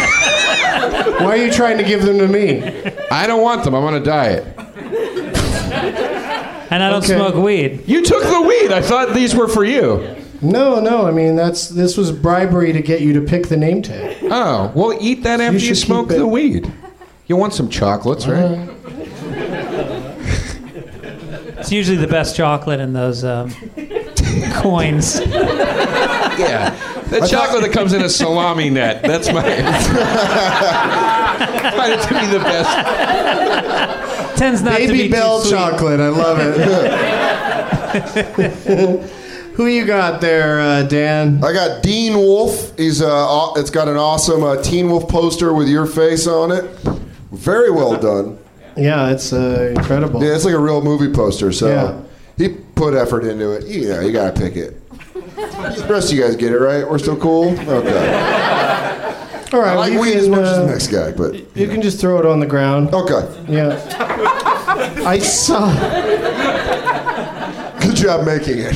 Why are you trying to give them to me? I don't want them. I'm on a diet. And I don't Okay. smoke weed. You took the weed. I thought these were for you. No, no. I mean, that's this was bribery to get you to pick the name tag. Oh, well, eat that after you, should smoke keep it. the weed. You want some chocolates, right? It's usually the best chocolate in those um, coins. Yeah. The chocolate that comes in a salami net. That's my. Find it to be the best. Tends not to Baby be Bell too sweet. chocolate. I love it. Who you got there, uh, Dan? I got Dean Wolf. He's uh, aw- it's got an awesome uh, Teen Wolf poster with your face on it. Very well done. Yeah, it's uh, incredible. Yeah, it's like a real movie poster. So Yeah. he put effort into it. Yeah, you gotta pick it. The rest of you guys get it, right? We're still cool. Okay. All right, I like you weed can, as much as uh, the next guy, but You can just throw it on the ground. okay. Yeah. I saw. Good job making it.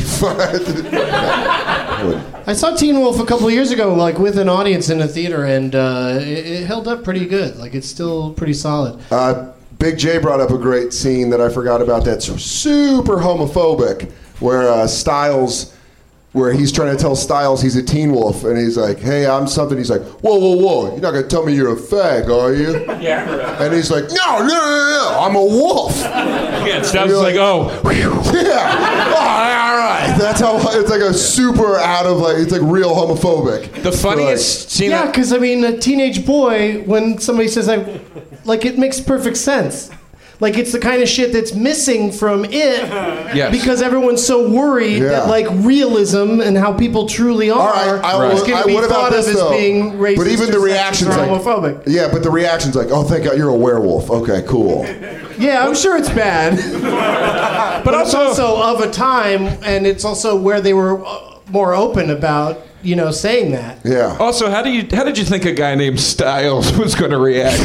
I saw Teen Wolf a couple of years ago, like with an audience in a theater, and uh, it, it held up pretty good. Like it's still pretty solid. Uh, Big J brought up a great scene that I forgot about that's super homophobic, where uh, Styles, where he's trying to tell Styles he's a Teen Wolf, and he's like, hey, I'm something. He's like, whoa, whoa, whoa, you're not going to tell me you're a fag, are you? Yeah. Right. And he's like, no, no, no, no, I'm a wolf. Yeah, it sounds like, oh. Yeah. Oh, all right. That's how, it's like a super out of, like, it's like real homophobic. The funniest scene. Yeah, that- because I mean, a teenage boy, when somebody says, "I," like it makes perfect sense. Like it's the kind of shit that's missing from it, Yes. because everyone's so worried Yeah. that like realism and how people truly are All right, I, is will- going I, to be what about thought this of as though? being racist. But even or the sexist reactions, or like, homophobic. yeah, but the reactions like, oh, thank God, you're a werewolf. Okay, cool. Yeah, I'm sure it's bad, but but it's also, also of a time, and it's also where they were uh, more open about you know saying that. Yeah. also, how do you how did you think a guy named Styles was going to react?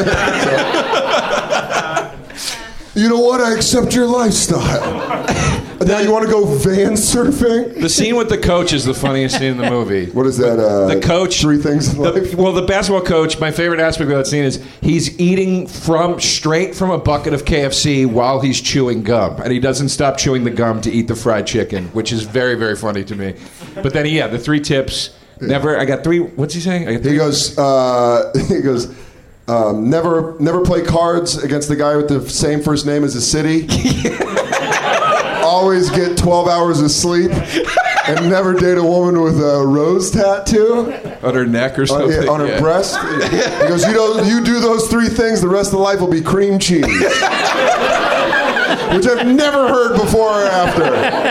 You know what? I accept your lifestyle. Now you want to go van surfing? The scene with the coach is the funniest scene in the movie. What is that? Uh, The coach. Three things in life. The, well, the basketball coach. My favorite aspect of that scene is he's eating from straight from a bucket of K F C while he's chewing gum, and he doesn't stop chewing the gum to eat the fried chicken, which is very, very funny to me. But then, yeah, the three tips. Never. I got three. What's he saying? I got three, He goes. Uh, he goes. Um, never, never play cards against the guy with the same first name as the city. Always get twelve hours of sleep, and never date a woman with a rose tattoo on her neck or on, something. yeah, on her yeah. breast. He goes, you know, you do those three things, the rest of life will be cream cheese. Which I've never heard before or after.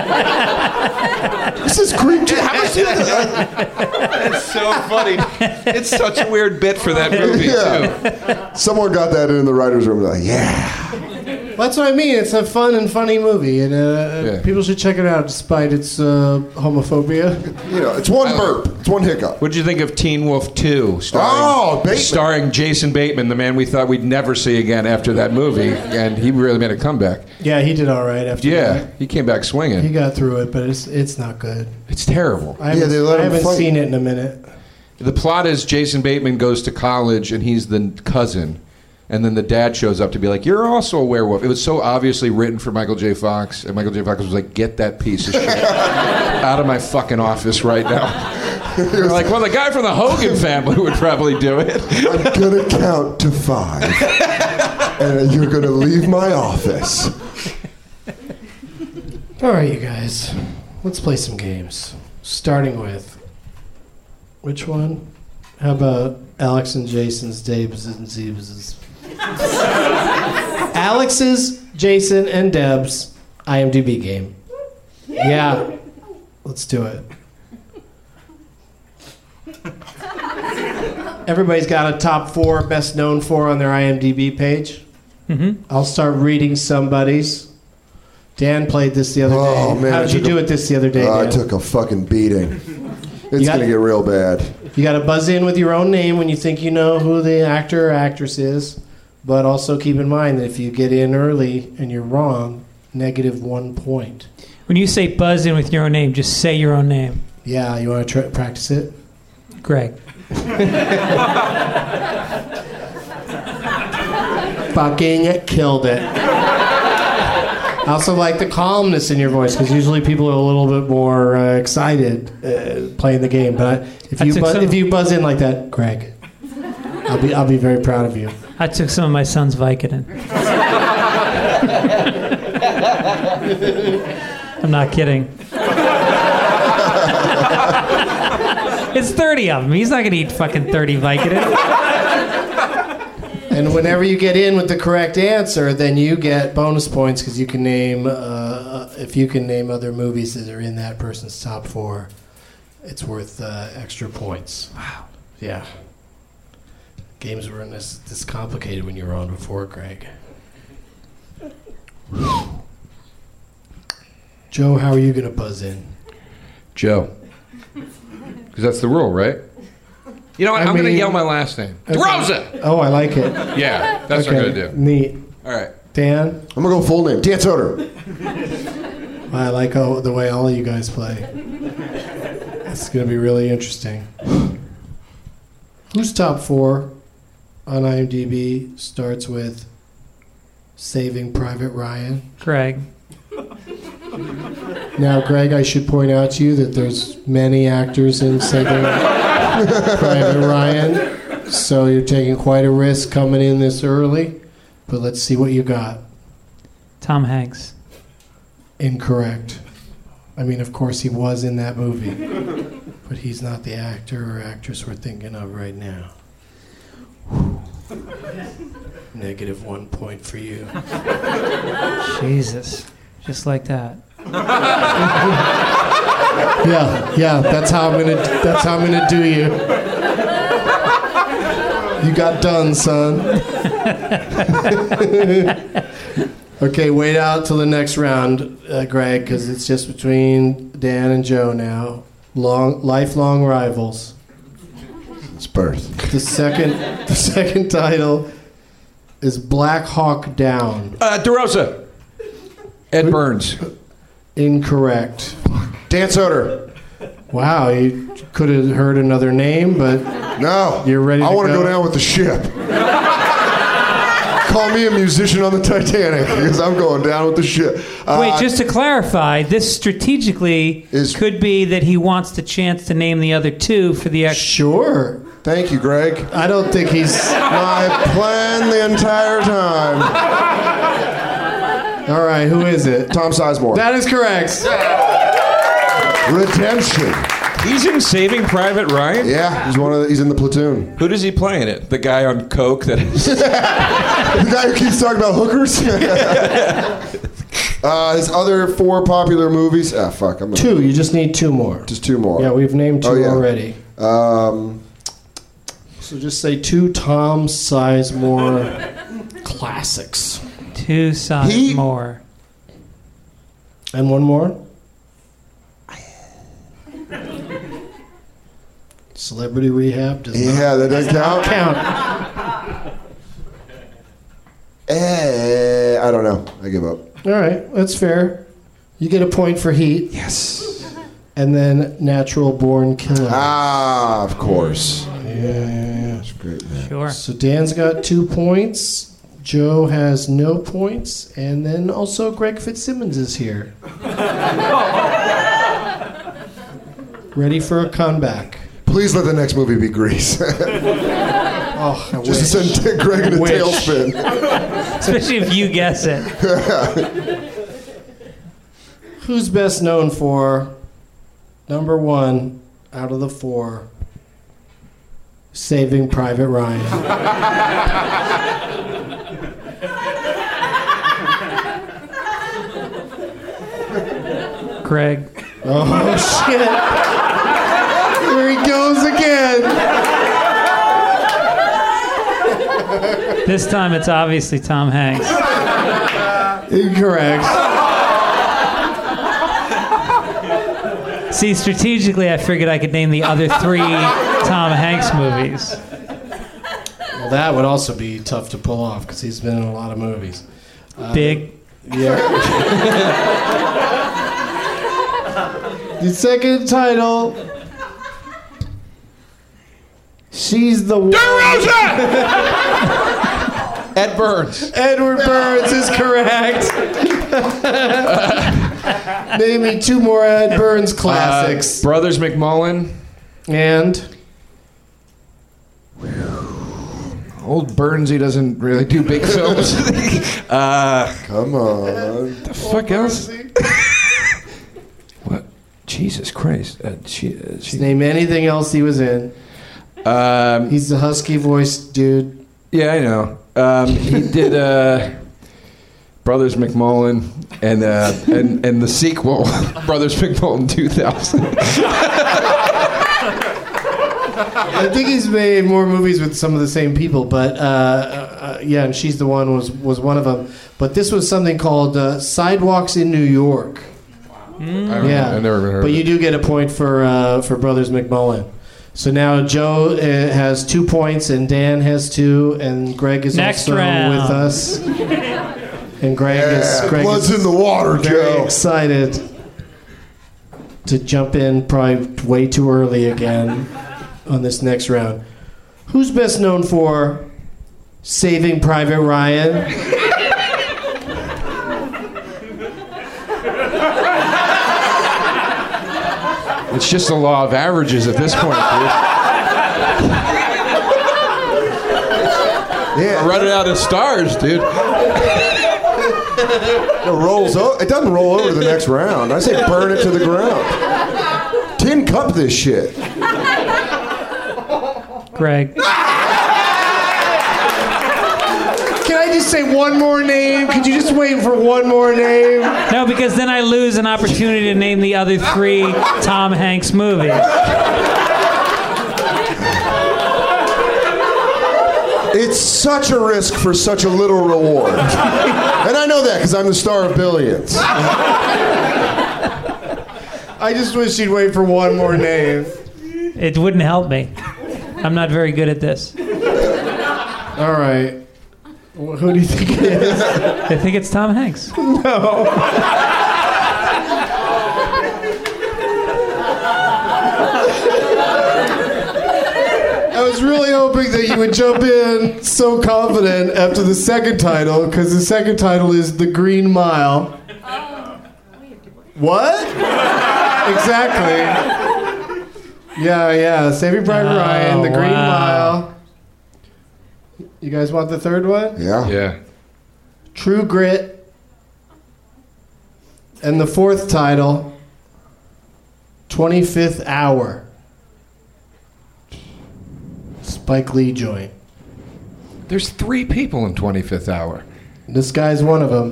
This is cream cheese. How much do you It's so funny. It's such a weird bit for that movie Yeah. too. Someone got that in the writer's room. Like, yeah. That's what I mean. It's a fun and funny movie, and uh, Yeah. people should check it out despite its uh, homophobia. You know, it's one burp. It's one hiccup. What did you think of Teen Wolf two? Starring, Oh, Bateman. starring Jason Bateman, the man we thought we'd never see again after that movie, and he really made a comeback. Yeah, he did all right after Yeah, that. he came back swinging. He got through it, but it's it's not good. It's terrible. I haven't, they let I him haven't fight. seen it in a minute. The plot is Jason Bateman goes to college and he's the cousin. And then the dad shows up to be like, you're also a werewolf. It was so obviously written for Michael J. Fox. And Michael J. Fox was like, get that piece of shit out of my fucking office right now. You're like, well, the guy from the Hogan family would probably do it. I'm going to count to five. And you're going to leave my office. All right, you guys. Let's play some games. Starting with... Which one? How about Alex and Jason's Debs and Zebs? Alex's, Jason, and Deb's IMDb game. Yeah. Let's do it. Everybody's got a top four best known for on their IMDb page. Mm-hmm. I'll start reading somebody's. Dan played this the other Oh, day. man, How I did you took do a- it this the other day, Uh, I Dan? took a fucking beating. It's got- going to get real bad. You got to buzz in with your own name when you think you know who the actor or actress is. But also keep in mind that if you get in early and you're wrong, negative one point. When you say buzz in with your own name, just say your own name. Yeah, you want to try, practice it? Greg. fucking killed it. I also like the calmness in your voice because usually people are a little bit more uh, excited uh, playing the game. But if you bu- if you buzz in like that, Greg, I'll be I'll be very proud of you. I took some of my son's Vicodin. I'm not kidding. It's thirty of them. He's not going to eat fucking thirty Vicodin. And whenever you get in with the correct answer, then you get bonus points because you can name, uh, if you can name other movies that are in that person's top four, it's worth uh, extra points. Wow. Yeah. Games weren't this, this complicated when you were on before, Greg. Joe, how are you going to buzz in? Joe. Because that's the rule, right? You know what? I I'm going to mean- yell my last name. Okay. DeRosa! Oh, I like it. Yeah, that's what I'm going to do. Neat. All right. Dan? I'm going to go full name. Dan Soder. I like oh, the way all of you guys play. It's going to be really interesting. Whose top four on IMDb starts with Saving Private Ryan? Greg. Now, Greg, I should point out to you that there's many actors in Saving Private Ryan, so you're taking quite a risk coming in this early. But let's see what you got. Tom Hanks. Incorrect. I mean, of course, he was in that movie, but he's not the actor or actress we're thinking of right now. Negative one point for you. Jesus. Just like that. Yeah, yeah. That's how I'm gonna. That's how I'm gonna do you. You got done, son. Okay, wait out till the next round, uh, Greg, because it's just between Dan and Joe now. Long, lifelong rivals. It's birth. The second, the second title is Black Hawk Down. Uh, DeRosa. Ed Burns. Incorrect. Dan Soder. Wow, you could have heard another name, but No. You're ready to I want to go? go down with the ship. Call me a musician on the Titanic because I'm going down with the ship. Uh, Wait, just to clarify, this strategically Is- could be that he wants the chance to name the other two for the extra. sure. Thank you, Greg. I don't think he's. My plan the entire time. All right, who is it? Tom Sizemore. That is correct. Redemption. He's in Saving Private Ryan? Yeah, he's one of the, he's in the platoon. Who does he play in it? The guy on coke that is... The guy who keeps talking about hookers. uh, his other four popular movies. Ah, fuck. I'm gonna, Two. You just need two more. Just two more. Yeah, we've named two Oh, yeah. already. Um, So just say two Tom Sizemore classics. Two sides He- more. And one more. Celebrity Rehab does not yeah, that doesn't count. count. Eh, I don't know. I give up. All right, that's fair. You get a point for Heat. Yes. And then Natural Born Killer. Ah, of course. Yeah, yeah, yeah. That's great, man. Sure. So Dan's got two points. Joe has no points. And then also Greg Fitzsimmons is here. Ready for a comeback. Please let the next movie be Grease. Oh, I Just to wish. send Greg in a Wish. tailspin. Especially if you guess it. Who's best known for, number one out of the four, Saving Private Ryan? Greg. Oh, shit. Here he goes again. This time it's obviously Tom Hanks. Incorrect. See, strategically, I figured I could name the other three Tom Hanks movies. Well, that would also be tough to pull off because he's been in a lot of movies. Big. Yeah. The second title. She's the one. Ed Burns. Edward Burns is correct. Name me two more Ed Burns classics. Uh, Brothers McMullen. And? Old Burnsy doesn't really do big films. uh, Come on. The fuck else? What? Jesus Christ. Uh, she, uh, she, Name anything else he was in. Um, He's the husky voiced dude. Yeah, I know. Um, he did uh, Brothers McMullen and uh, and and the sequel, Brothers McMullen two thousand. I think he's made more movies with some of the same people, but uh, uh, yeah, and She's the One was was one of them. But this was something called uh, Sidewalks in New York. Mm. I don't Yeah, know. I never heard but of you it. do get a point for uh, for Brothers McMullen. So now Joe uh, has two points, and Dan has two, and Greg is Next also round. with us. And Greg Yeah, is Greg blood's is in the water, very Joe. excited to jump in, probably way too early again on this next round. Who's best known for Saving Private Ryan? It's just the law of averages at this point, dude. Yeah. We're running out of stars, dude. It rolls. O- it doesn't roll over to the next round. I say burn it to the ground. Tin cup this shit. Greg. Can I just say one more name? Could you just wait for one more name? No, because then I lose an opportunity to name the other three Tom Hanks movies. It's such a risk for such a little reward. And I know that because I'm the star of Billions. I just wish you'd wait for one more name. It wouldn't help me. I'm not very good at this. All right. Well, who do you think it is? I think it's Tom Hanks. No. I was really hoping that you would jump in so confident after the second title, because the second title is The Green Mile. What? Exactly. Yeah, yeah. Saving Private Oh, Ryan, The Green wow. Mile. You guys want the third one? Yeah. Yeah. True Grit. And the fourth title, twenty-fifth Hour. Spike Lee joint. There's three people in twenty-fifth Hour. This guy's one of them.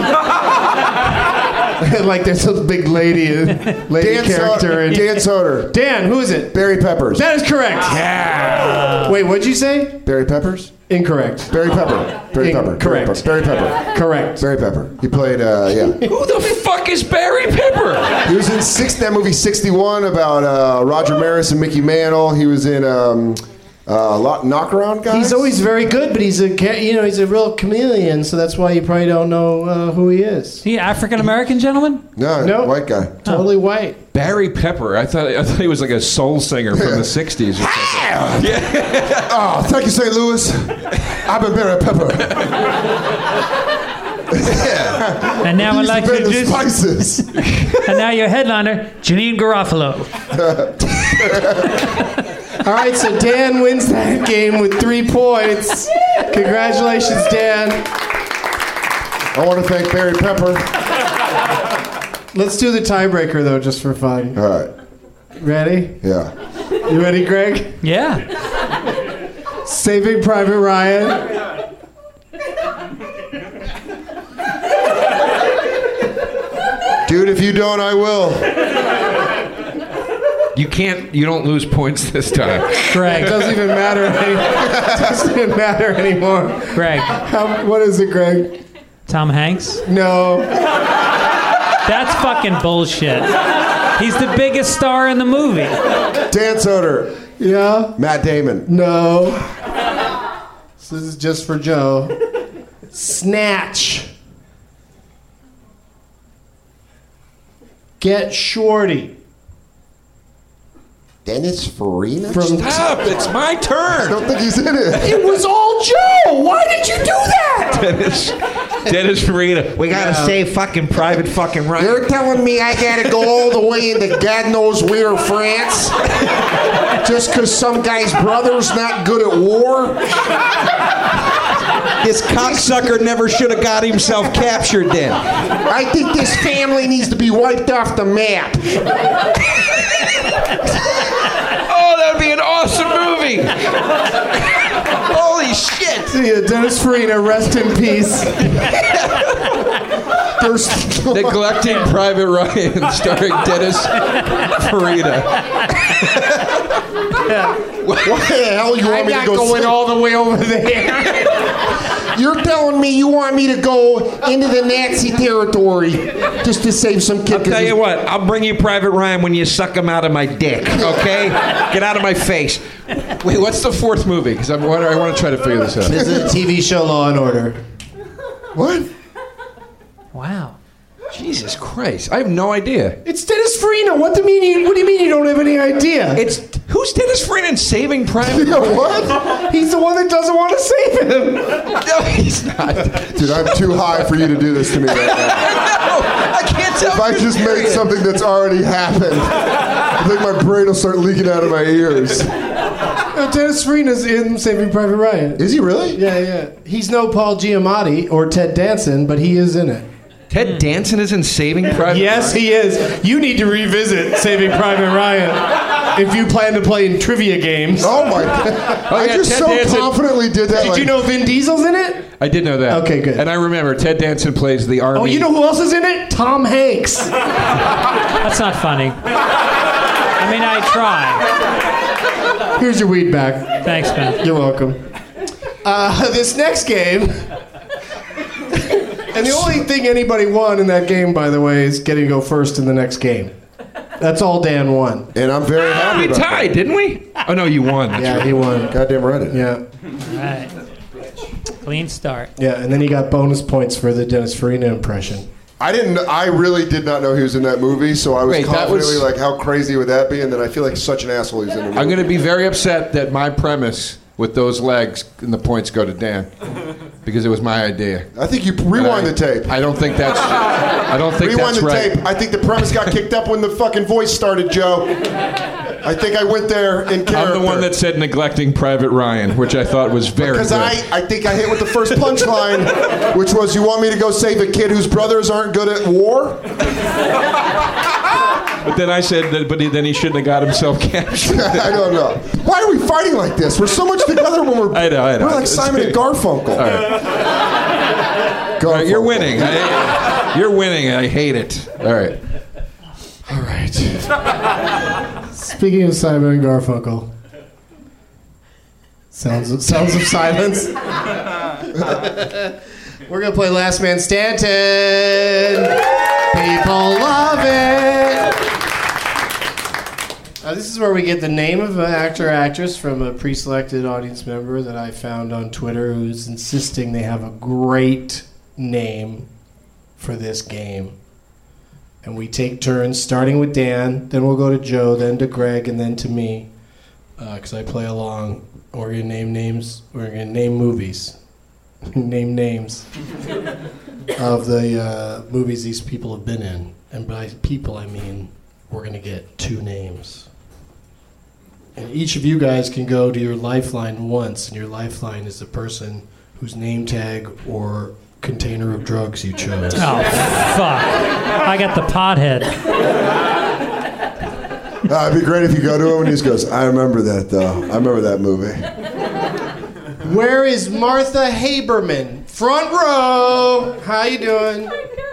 Like there's a big lady, lady Dan character. Soder. in- Dan Soder. Dan, who is it? Barry Peppers. That is correct. Yeah. Wait, what'd you say? Barry Peppers? Incorrect. Barry Pepper. Barry In- Pepper. correct. Barry Pepper. Correct. Barry Pepper. He played, uh, yeah. Who the fuck is Barry Pepper? He was in six, that movie sixty-one about uh, Roger Maris and Mickey Mantle. He was in um, uh, lot Knockaround Guys. He's always very good, but he's a ca- you know he's a real chameleon, so that's why you probably don't know uh, who he is. He African American gentleman? no, No. white guy. Totally white. Barry Pepper. I thought I thought he was like a soul singer from the sixties or something. Oh, thank you, Saint Louis. I've been Barry Pepper. yeah. And now I'd He's like the to band of introduce, Spices. and now your headliner, Janine Garofalo. All right, so Dan wins that game with three points. Congratulations, Dan. I want to thank Barry Pepper. Let's do the tiebreaker though, just for fun. All right. Ready? Yeah. You ready, Greg? Yeah. Saving Private Ryan. Dude, if you don't, I will. You can't. You don't lose points this time. It Greg. doesn't even matter. Any, it doesn't even matter anymore. Greg. How, what is it, Greg? Tom Hanks? No. That's fucking bullshit. He's the biggest star in the movie. Dan Soder. Yeah. Matt Damon. No. This is just for Joe. Snatch. Get Shorty. Dennis Farina? From Stop! It's my I turn. don't think he's in it. It was all Joe. Why did you do that? Dennis, Dennis Farina. We gotta Yeah. say fucking Private fucking Ryan. You're telling me I gotta go all the way into God knows where, France, just because some guy's brother's not good at war? This cocksucker never should have got himself captured then. I think this family needs to be wiped off the map. Oh, that would be an awesome movie. Holy shit. See ya, Dennis Farina, rest in peace. There's Neglecting Private Ryan, starring Dennis Farina. What the hell you want I'm me not to go going see? all the way over there. You're telling me you want me to go into the Nazi territory just to save some kid? I'll tell you what, I'll bring you Private Ryan when you suck him out of my dick, okay? Get out of my face. Wait, what's the fourth movie? Because I want to try to figure this out. This is a T V show, Law and Order. What? Wow. Jesus Christ, I have no idea. It's Dennis Farina. What do you mean? You, what do you mean you don't have any idea? It's who's Dennis Farina in Saving Private Yeah, Ryan? what? He's the one that doesn't want to save him. No, he's not. Dude, I'm too high for you to do this to me right now. No, I can't tell. If I just made something that's already happened, I think my brain will start leaking out of my ears. No, Dennis Farina's in Saving Private Ryan. Is he really? Yeah, yeah. He's no Paul Giamatti or Ted Danson, but he is in it. Ted Danson is in Saving Private Yes, Ryan? he is. You need to revisit Saving Private Ryan if you plan to play in trivia games. Oh my God. Oh, I yeah, just Ted so Danson. confidently did that. Did like, you know Vin Diesel's in it? I did know that. Okay, good. And I remember Ted Danson plays the army. Oh, you know who else is in it? Tom Hanks. That's not funny. I mean, I try. Here's your weed back. Thanks, man. You're welcome. Uh, this next game, and the only thing anybody won in that game, by the way, is getting to go first in the next game. That's all Dan won. And I'm very Ah, happy we about tied, didn't we? Oh no, you won. That's Yeah, right. he won. that. Goddamn right it. Yeah, All right. Clean start. yeah, and then he got bonus points for the Dennis Farina impression. I didn't. I really did not know he was in that movie, so I was Wait, that confidently was- like, "How crazy would that be?" And then I feel like such an asshole he's in the movie. I'm going to be very upset that my premise with those legs and the points go to Dan because it was my idea. I think you And rewind I- the tape. I don't think that's. I don't think Rewind that's the right. tape. I think the premise got kicked up when the fucking voice started, Joe. I think I went there in character. I'm the one that said neglecting Private Ryan, which I thought was very Because good. I, I think I hit with the first punchline, which was, "You want me to go save a kid whose brothers aren't good at war?" But then I said that, but he, then he shouldn't have got himself captured. I don't know. Why are we fighting like this? We're so much together when we're. I know, I know. We're like Simon and Garfunkel. All right. Garfunkel. All right, you're winning. I, you're winning. I hate it. All right. All right. Speaking of Simon and Garfunkel, sounds of, sounds of silence. We're gonna play Last Man Stanton. People love it. Uh, this is where we get the name of an actor or actress from a pre-selected audience member that I found on Twitter who's insisting they have a great name for this game. And we take turns, starting with Dan, then we'll go to Joe, then to Greg, and then to me, because I play along. We're gonna name names. We're gonna name movies, name names of the uh, movies these people have been in. And by people, I mean we're gonna get two names. And each of you guys can go to your lifeline once, and your lifeline is the person whose name tag or container of drugs you chose. Oh, fuck. I got the pothead. Uh, it'd be great if you go to him and he just goes, "I remember that, though. I remember that movie." Where is Martha Haberman? Front row. How you doing?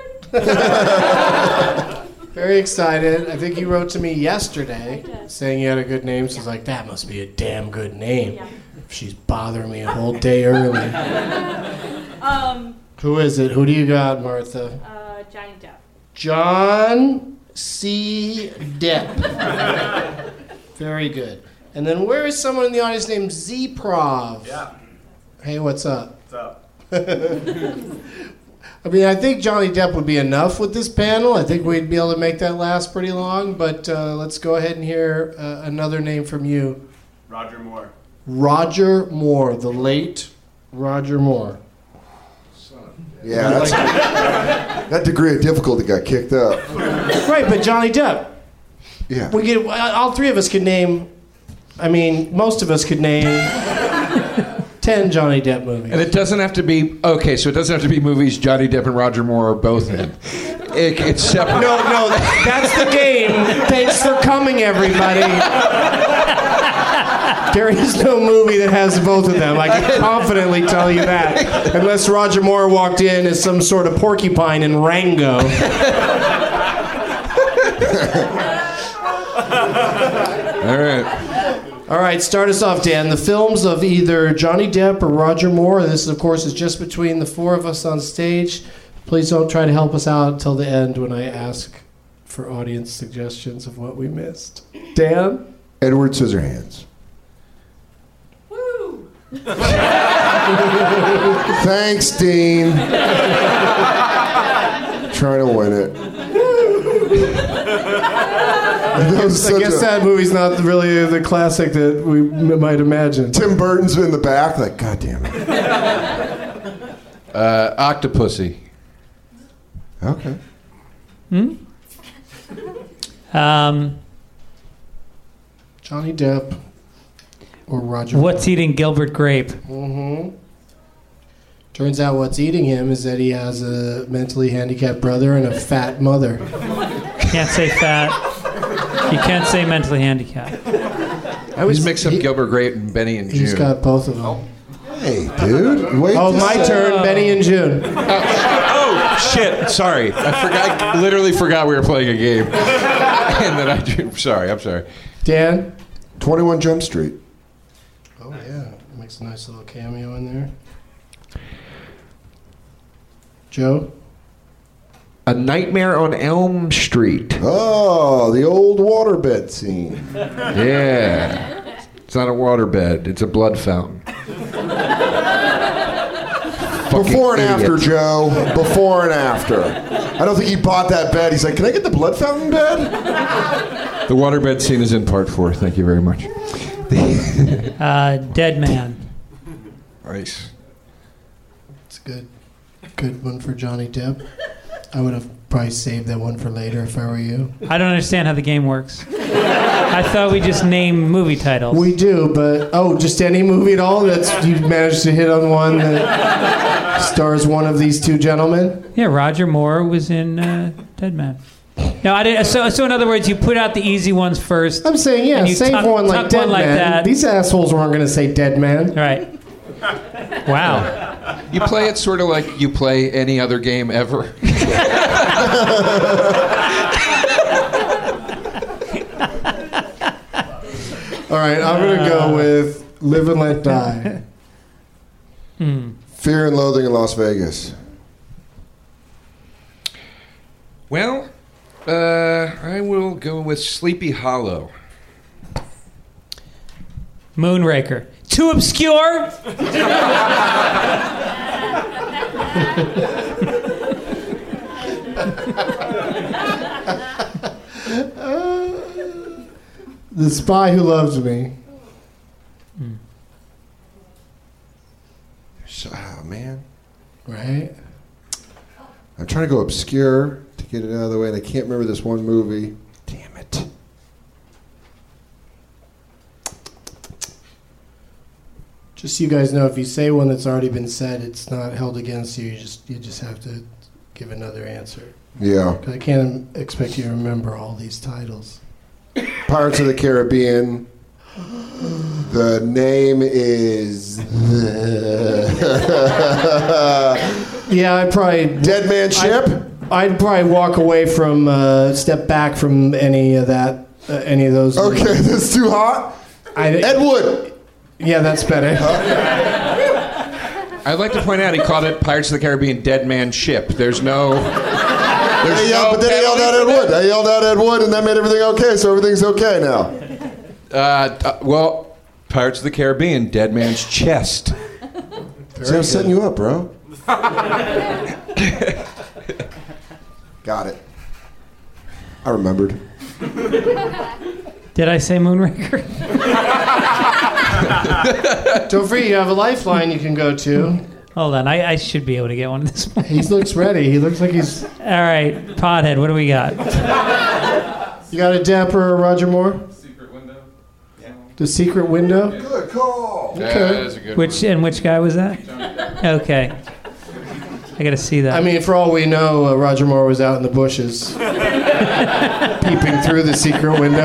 Very excited. I think you wrote to me yesterday saying you had a good name. So I was like, that must be a damn good name. She's bothering me a whole day early. Um, Who is it? Who do you got, Martha? uh, Johnny Depp. John C. Depp. Very good. And then where is someone in the audience named Z-Prov? Yeah. Hey, what's up? What's up? I mean, I think Johnny Depp would be enough with this panel. I think we'd be able to make that last pretty long. But uh, let's go ahead and hear uh, another name from you. Roger Moore. Roger Moore, the late Roger Moore. Yeah, that's, that degree of difficulty got kicked up. Right, but Johnny Depp. Yeah. We could, all three of us could name, I mean, most of us could name ten Johnny Depp movies. And it doesn't have to be, okay, so it doesn't have to be movies Johnny Depp and Roger Moore are both in. It, it's separate. No, no, that's the game. Thanks for coming, everybody. There is no movie that has both of them. I can confidently tell you that. Unless Roger Moore walked in as some sort of porcupine in Rango. All right. All right, start us off, Dan. The films of either Johnny Depp or Roger Moore. This, of course, is just between the four of us on stage. Please don't try to help us out until the end when I ask for audience suggestions of what we missed. Dan? Edward Scissorhands. Woo! Thanks, Dean. Trying to win it. That was I such guess a- that movie's not really the classic that we m- might imagine. Tim Burton's in the back, like, God damn it. Uh, Octopussy. Okay. Hmm? Um, Johnny Depp or Roger What's Eating Gilbert Grape? Mm-hmm. Turns out what's eating him is that he has a mentally handicapped brother and a fat mother. Can't say fat. You can't say mentally handicapped. I always mix up he- Gilbert Grape and Benny and June. He's got both of them. Hey, dude. Wait Oh, to my say- turn, Benny and June. Oh, shit. Sorry. I forgot. I literally forgot we were playing a game. And then I do. Sorry. I'm sorry. Dan? twenty-one Jump Street. Oh, yeah. Makes a nice little cameo in there. Joe? A Nightmare on Elm Street. Oh, the old waterbed scene. Yeah. It's not a waterbed. It's a blood fountain. Before and idiot. after, Joe. Before and after. I don't think he bought that bed. He's like, can I get the blood fountain bed? The waterbed scene is in part four. Thank you very much. Uh, Dead Man. Nice. It's a good, good one for Johnny Depp. I would have probably saved that one for later if I were you. I don't understand how the game works. I thought we just name movie titles. We do, but oh, just any movie at all? That's you managed to hit on one that stars one of these two gentlemen? Yeah, Roger Moore was in uh, Dead Man. No, I didn't. So, so in other words, you put out the easy ones first. I'm saying, yeah, and you save tuck- one like tuck Dead one like Man. that. These assholes weren't going to say Dead Man. Right. Wow. You play it sort of like you play any other game ever. All right, I'm going to go with Live and Let Die. Hmm. Fear and Loathing in Las Vegas. Well, uh, I will go with Sleepy Hollow. Moonraker. Too obscure? The Spy Who Loves Me. So, oh, man. Right? I'm trying to go obscure to get it out of the way, and I can't remember this one movie. Damn it. Just so you guys know, if you say one that's already been said, it's not held against you. You just you just have to give another answer. Yeah. Because I can't expect you to remember all these titles. Pirates of the Caribbean. The name is. Yeah, I'd probably Dead Man Ship. I'd, I'd probably walk away from, uh, step back from any of that, uh, any of those. Okay, that's too hot. I, Ed Wood. Yeah, that's better. I'd like to point out he called it Pirates of the Caribbean Dead Man Ship. There's no... There's Hey, yeah, no but then I yelled out Ed Wood. I yelled out Ed Wood, and that made everything okay, so everything's okay now. Uh, uh, well, Pirates of the Caribbean, Dead Man's Chest. See, I'm setting you up, bro. Got it. I remembered. Did I say Moonraker? Don't forget, you have a lifeline you can go to. Hold on, I, I should be able to get one of this point. He looks ready. He looks like he's... All right, Pothead, what do we got? You got a Depp or a Roger Moore? Secret window. Yeah. The Secret Window? Good call. Yeah, Okay. that is a good Which one. and which guy was that? Okay, I got to see that. I mean, for all we know, uh, Roger Moore was out in the bushes, peeping through the secret window.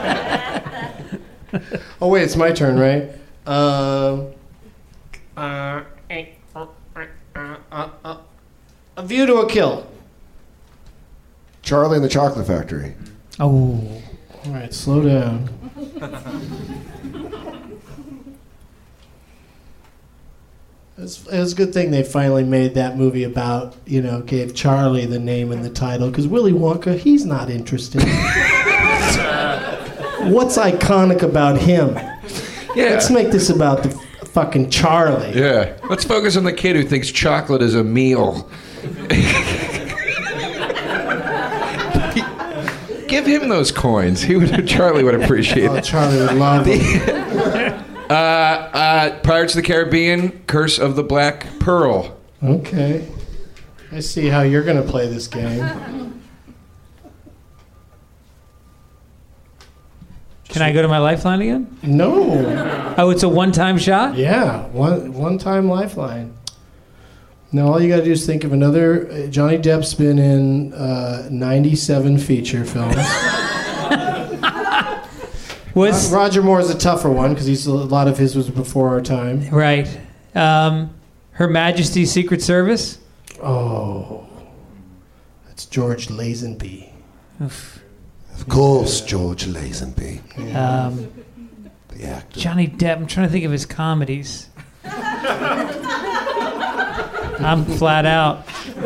Oh wait, it's my turn, right? Um, uh, uh, uh, uh, A View to a Kill. Charlie and the Chocolate Factory. Oh, All right, slow down. It's, it's a good thing they finally made that movie about, you know, gave Charlie the name and the title, because Willy Wonka, he's not interesting. What's iconic about him? Yeah. Let's make this about the f- fucking Charlie. Yeah. Let's focus on the kid who thinks chocolate is a meal. Give him those coins. He would. Charlie would appreciate Oh, it. Charlie would love it. Uh, uh, Pirates of the Caribbean, Curse of the Black Pearl. Okay. I see how you're going to play this game. can I go to my lifeline again? No. Oh, it's a one-time shot? Yeah, one one time lifeline. Now all you got to do is think of another. Uh, Johnny Depp's been in uh, ninety-seven feature films. Was Ro- Roger Moore's a tougher one because he's a lot of his was before our time. right. Um, Her Majesty's Secret Service? Oh, that's George Lazenby. Oof. Of course, George Lazenby, Um, the actor. Johnny Depp, I'm trying to think of his comedies. I'm flat out.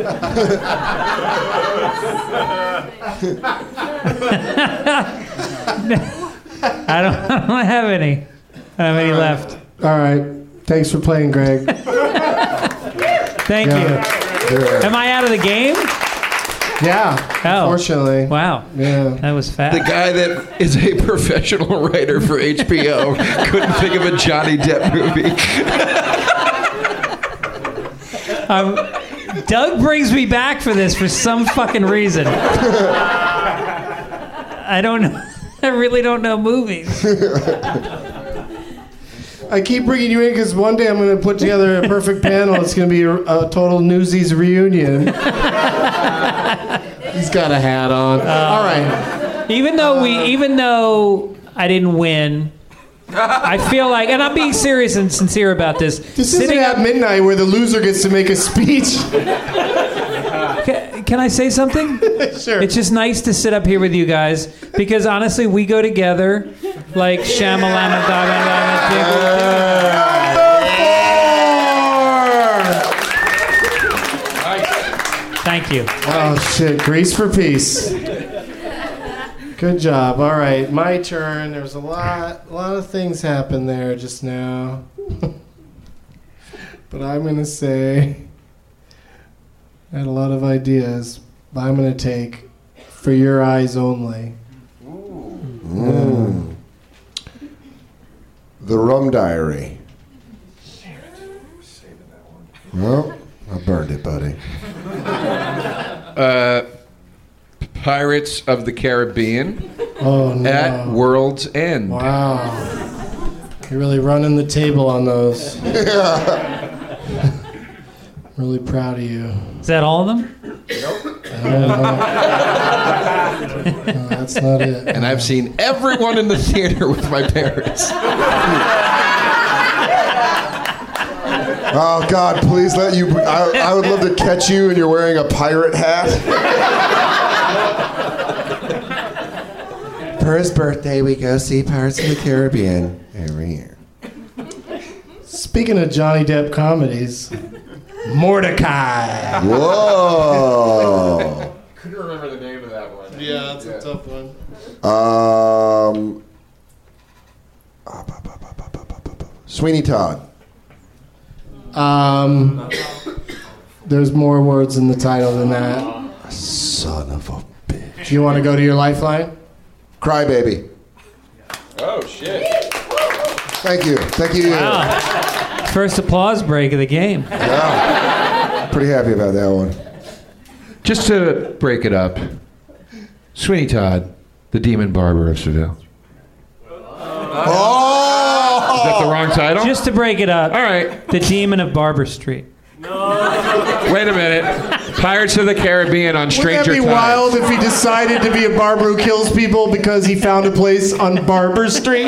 I don't, I don't have any. I don't have any left. All right, thanks for playing, Greg. Thank Yeah. you. Yeah. Am I out of the game? Yeah, Oh. unfortunately. Wow. Yeah. That was fast. The guy that is a professional writer for H B O couldn't think of a Johnny Depp movie. Um, Doug brings me back for this for some fucking reason. I don't know. I really don't know movies. I keep bringing you in because one day I'm going to put together a perfect panel. It's going to be a, a total Newsies reunion. He's got a hat on. All right. Even though we, even though I didn't win, I feel like, and I'm being serious and sincere about this. This isn't at midnight where the loser gets to make a speech. Can, can I say something? Sure. It's just nice to sit up here with you guys because honestly, we go together like shamalama Thank you. Oh, shit. Grease for peace. Good job. All right, my turn. There was a lot, a lot of things happened there just now. But I'm going to say I had a lot of ideas, but I'm going to take For Your Eyes Only. Mm. The Rum Diary. Well, I burned it, buddy. Uh, Pirates of the Caribbean Oh, no. at World's End. Wow. You're really running the table on those. Really proud of you. Is that all of them? No, that's not it. And I've seen everyone in the theater with my parents. Oh, God, please let you... I, I would love to catch you and you're wearing a pirate hat. For his birthday, we go see Pirates of the Caribbean every year. Speaking of Johnny Depp comedies, Mordecai. Whoa. Couldn't remember the name of that one. Yeah, that's a tough one. Um, Sweeney Todd. Um, There's more words in the title than that. Son of a bitch. Do you want to go to your lifeline? Crybaby. Oh, shit. Thank you. Thank you. Wow. First applause break of the game. Yeah. Pretty happy about that one. Just to break it up, Sweeney Todd, the Demon Barber of Seville. Oh! Is that the wrong title? Just to break it up. All right. The Demon of Barber Street. Wait a minute. Pirates of the Caribbean on Stranger Wouldn't that be Tides. wild if he decided to be a barber who kills people because he found a place on Barber Street?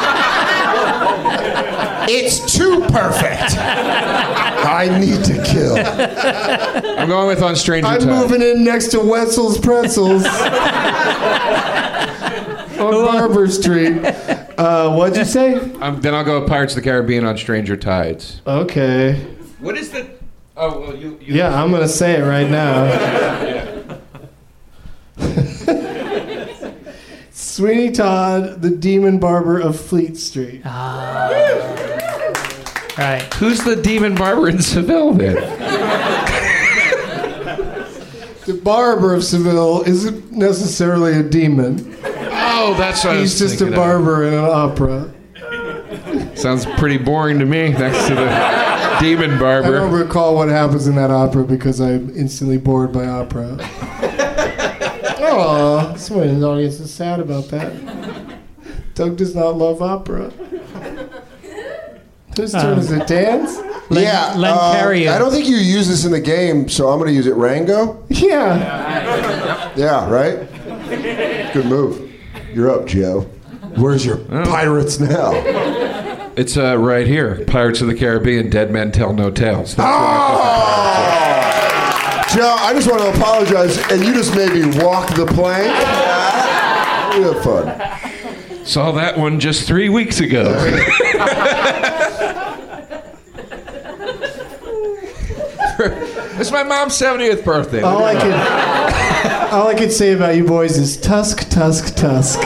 It's too perfect. I need to kill. I'm going with on Stranger I'm Tides. moving in next to Wetzel's Pretzels on Barber Street. Uh, what'd you say? Um, then I'll go with Pirates of the Caribbean on Stranger Tides. Okay. What is the... Oh, well, you... you Yeah, I'm going to say it right now. Sweeney Todd, the Demon Barber of Fleet Street. Ah. Right. Who's the Demon Barber in Seville, then? The barber of Seville isn't necessarily a demon. Oh, that's what I was He's just a thinking of. barber in an opera. Sounds pretty boring to me next to the Demon I Barber. don't recall what happens in that opera because I'm instantly bored by opera. Aw, someone in the audience is sad about that. Doug does not love opera. Whose turn Um, is it? Dan's? Len, yeah, Len uh, Carrier. I don't think you use this in the game, so I'm going to use it. Rango? Yeah. Yeah, right? Good move. You're up, Joe. Where's your pirates now? It's uh, right here. Pirates of the Caribbean, Dead Men Tell No Tales. That's Oh! Joe, I just want to apologize, and you just made me walk the plank. We have fun. Saw that one just three weeks ago. It's my mom's seventieth birthday. All I could, all I could say about you boys is Tusk, Tusk, Tusk.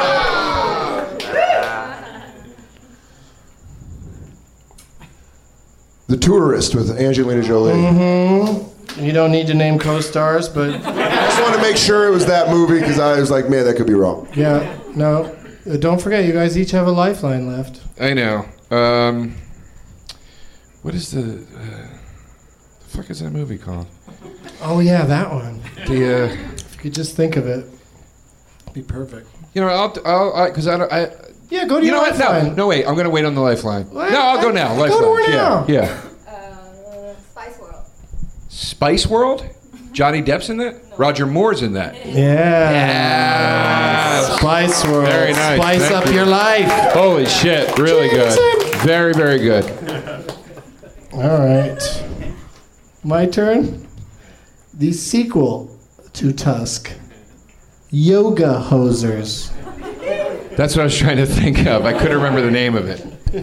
The Tourist with Angelina Jolie. Mm-hmm. You don't need to name co-stars, but I just wanted to make sure it was that movie because I was like, man, that could be wrong. yeah, no. Uh, Don't forget, you guys each have a lifeline left. I know. Um, what is the... Uh, the fuck is that movie called? Oh yeah, that one. The... Uh, If you could just think of it, it'd be perfect. you know, I'll... I'll Because I, don't... I Yeah, go to You your know what? No, lifeline. no, wait. I'm going to wait on the lifeline. What? No, I'll go now. Go Lifeline. to her now. Yeah. yeah. Uh, Spice World. Spice World? Johnny Depp's in that? Roger Moore's in that. Yeah. Yes. Spice World. Very nice. Spice Thank up you. your life. Holy shit. Really good. Very, very good. All right. My turn. The sequel to Tusk. Yoga Hosers. That's what I was trying to think of. I couldn't remember the name of it.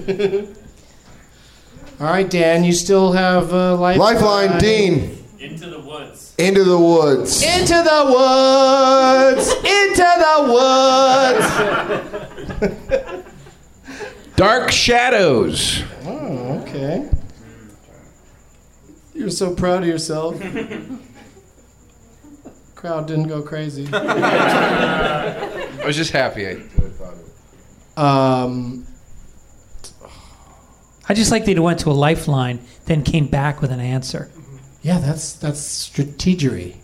All right, Dan, you still have uh, lifeline. Lifeline, Dean. Into the woods. Into the woods. Into the woods. Into the woods. Dark Shadows. Oh, okay. You're so proud of yourself. Crowd didn't go crazy. I was just happy I thought of it. Um, I just like that he went to a lifeline, then came back with an answer. yeah, that's that's strategery.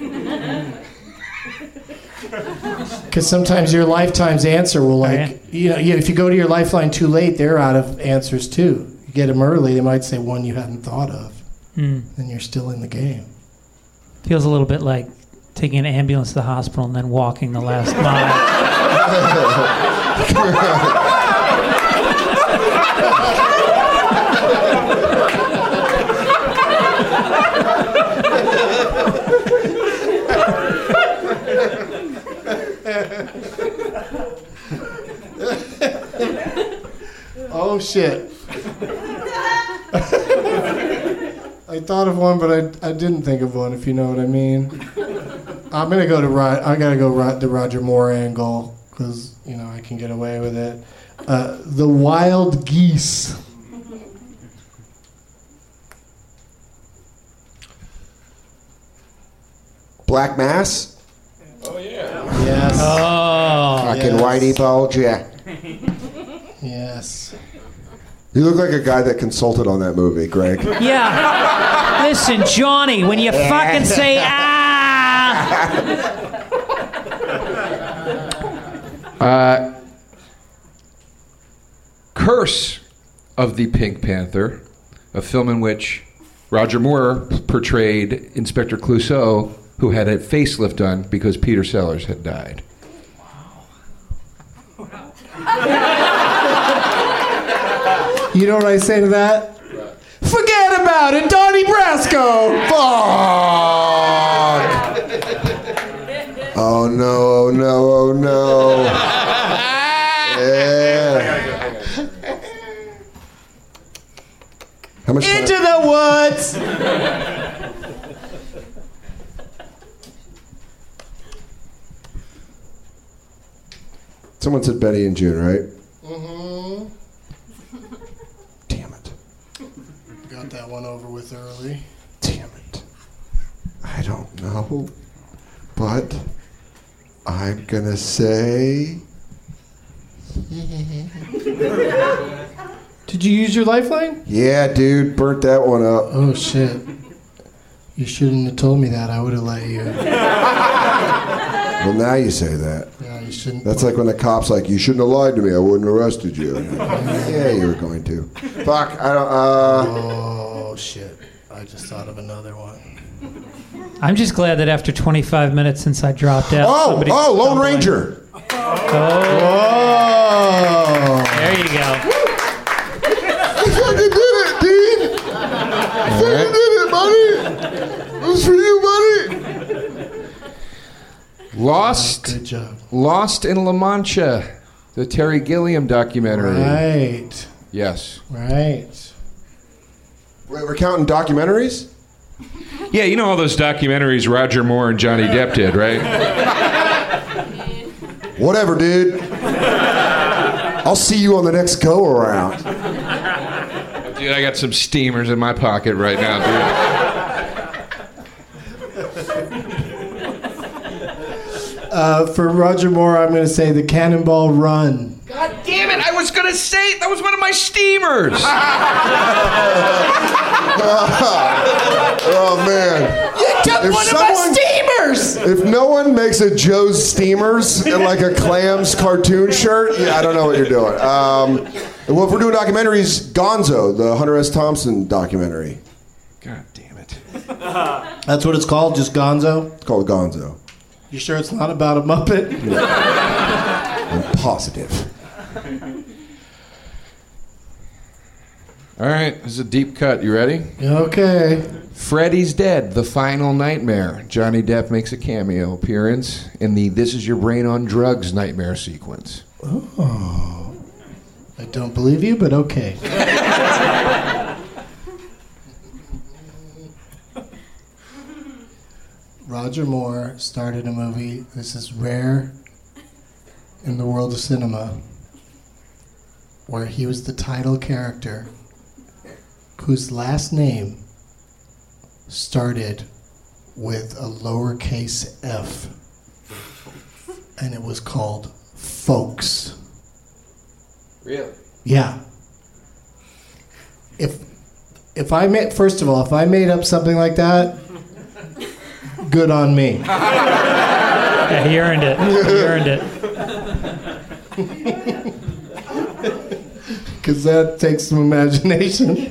Because sometimes your lifetime's answer will like, Oh, yeah? you know, yeah, if you go to your lifeline too late, they're out of answers too. You get them early, they might say one you hadn't thought of. Hmm. Then you're still in the game. Feels a little bit like taking an ambulance to the hospital and then walking the last mile. Oh shit. I thought of one, but I, I didn't think of one, if you know what I mean. I'm gonna go to Rod, I gotta go Rod, the Roger Moore angle because you know I can get away with it. Uh, the Wild Geese. Black Mass. Yes. Oh. Fucking Yes. Whitey Bulger. Yes. You look like a guy that consulted on that movie, Greg. Yeah. Listen, Johnny, when you fucking say ah. Uh, Curse of the Pink Panther, a film in which Roger Moore portrayed Inspector Clouseau, who had a facelift done because Peter Sellers had died. You know what I say to that? Forget about it, Donnie Brasco. Fuck! Oh no, oh no, oh no. Yeah. How much Into time? the woods. Someone said Betty and June, right? Mm-hmm. Damn it. Got that one over with early. Damn it. I don't know. But I'm gonna say. Did you use your lifeline? Yeah, dude, burnt that one up. Oh shit. You shouldn't have told me that. I would have let you. Well, now you say that. Yeah, you shouldn't. That's like when the cop's like, you shouldn't have lied to me. I wouldn't have arrested you. Yeah, you were going to. Fuck, I don't, uh... Oh shit. I just thought of another one. I'm just glad that after twenty-five minutes since I dropped out. Oh, somebody oh, Lone stumbled in. Ranger. Oh, Oh. there you go. You fucking did it, dude. You fucking did it, buddy. It was for you, buddy. Lost, Good job. Lost in La Mancha, the Terry Gilliam documentary. Right. Yes. Right. Wait, we're counting documentaries? Yeah, you know all those documentaries Roger Moore and Johnny Depp did, right? Whatever, dude. I'll see you on the next go-around. Dude, I got some steamers in my pocket right now, dude. Uh, for Roger Moore, I'm going to say the Cannonball Run. God damn it! I was gonna say that was one of my steamers. Oh, man. You took If one someone- of my steamers! If no one makes a Joe's Steamers in like a Clams cartoon shirt, yeah, I don't know what you're doing. Um, well, if we're doing documentaries, Gonzo, the Hunter S. Thompson documentary. God damn it. That's what it's called, just Gonzo? It's called Gonzo. You sure it's not about a Muppet? I'm positive. All right, this is a deep cut. You ready? Okay. Freddy's Dead, The Final Nightmare. Johnny Depp makes a cameo appearance in the This Is Your Brain on Drugs nightmare sequence. Oh. I don't believe you, but okay. Roger Moore started a movie. This is rare in the world of cinema, where he was the title character whose last name started with a lowercase f, and it was called Folks. Really? Yeah. If if I made first of all, if I made up something like that, good on me. Yeah, he earned it. He earned it. Because that takes some imagination.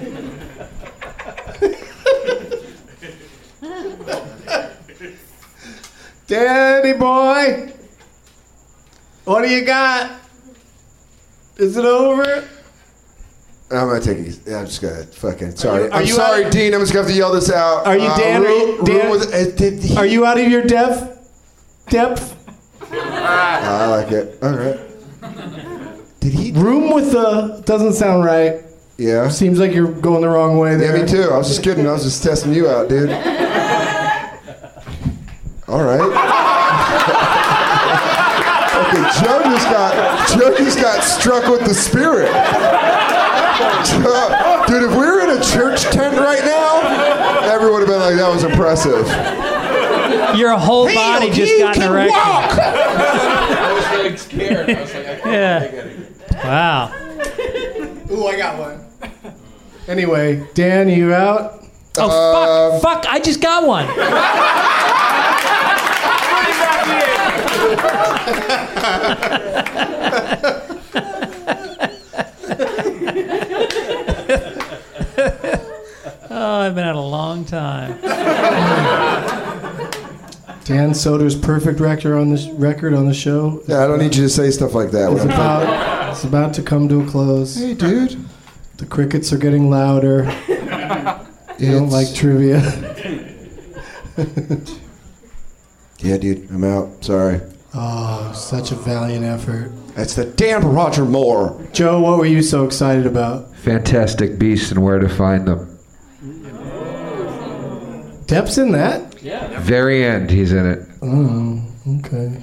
Daddy boy, what do you got? Is it over? I'm gonna take it. Yeah, I'm just gonna fucking. Sorry. Are you- are I'm you sorry, out- Dean. I'm just gonna have to yell this out. Are you Uh, Dan? Are you room- Dan? room with- uh, did he- Are you out of your depth? Depth? I like it. All right. Did he? Room with the doesn't sound right. Yeah. Seems like you're going the wrong way there. Yeah, me too. I was just kidding. I was just testing you out, dude. All right. Okay, Joe just got Joe just got struck with the spirit. Joe- dude, if we were in a church tent right now, everyone would have been like, "That was impressive." Your whole Hey, body you just got an can erection. walk! I was really scared. I was like, I can't Yeah. take it. Wow. Ooh, I got one. Anyway, Dan, you out? Oh, Uh, fuck. Fuck, I just got one. Oh, I've been out a long time. Dan Soder's perfect record on this record on the show. Yeah, I don't need you to say stuff like that. It's about, it's about to come to a close. Hey, dude. The crickets are getting louder. You don't It's- like trivia. Yeah, dude, I'm out. Sorry. Oh, such a valiant effort. That's the damn Roger Moore. Joe, what were you so excited about? Fantastic Beasts and Where to Find Them. Depp's in that? Very end, he's in it. Oh, okay.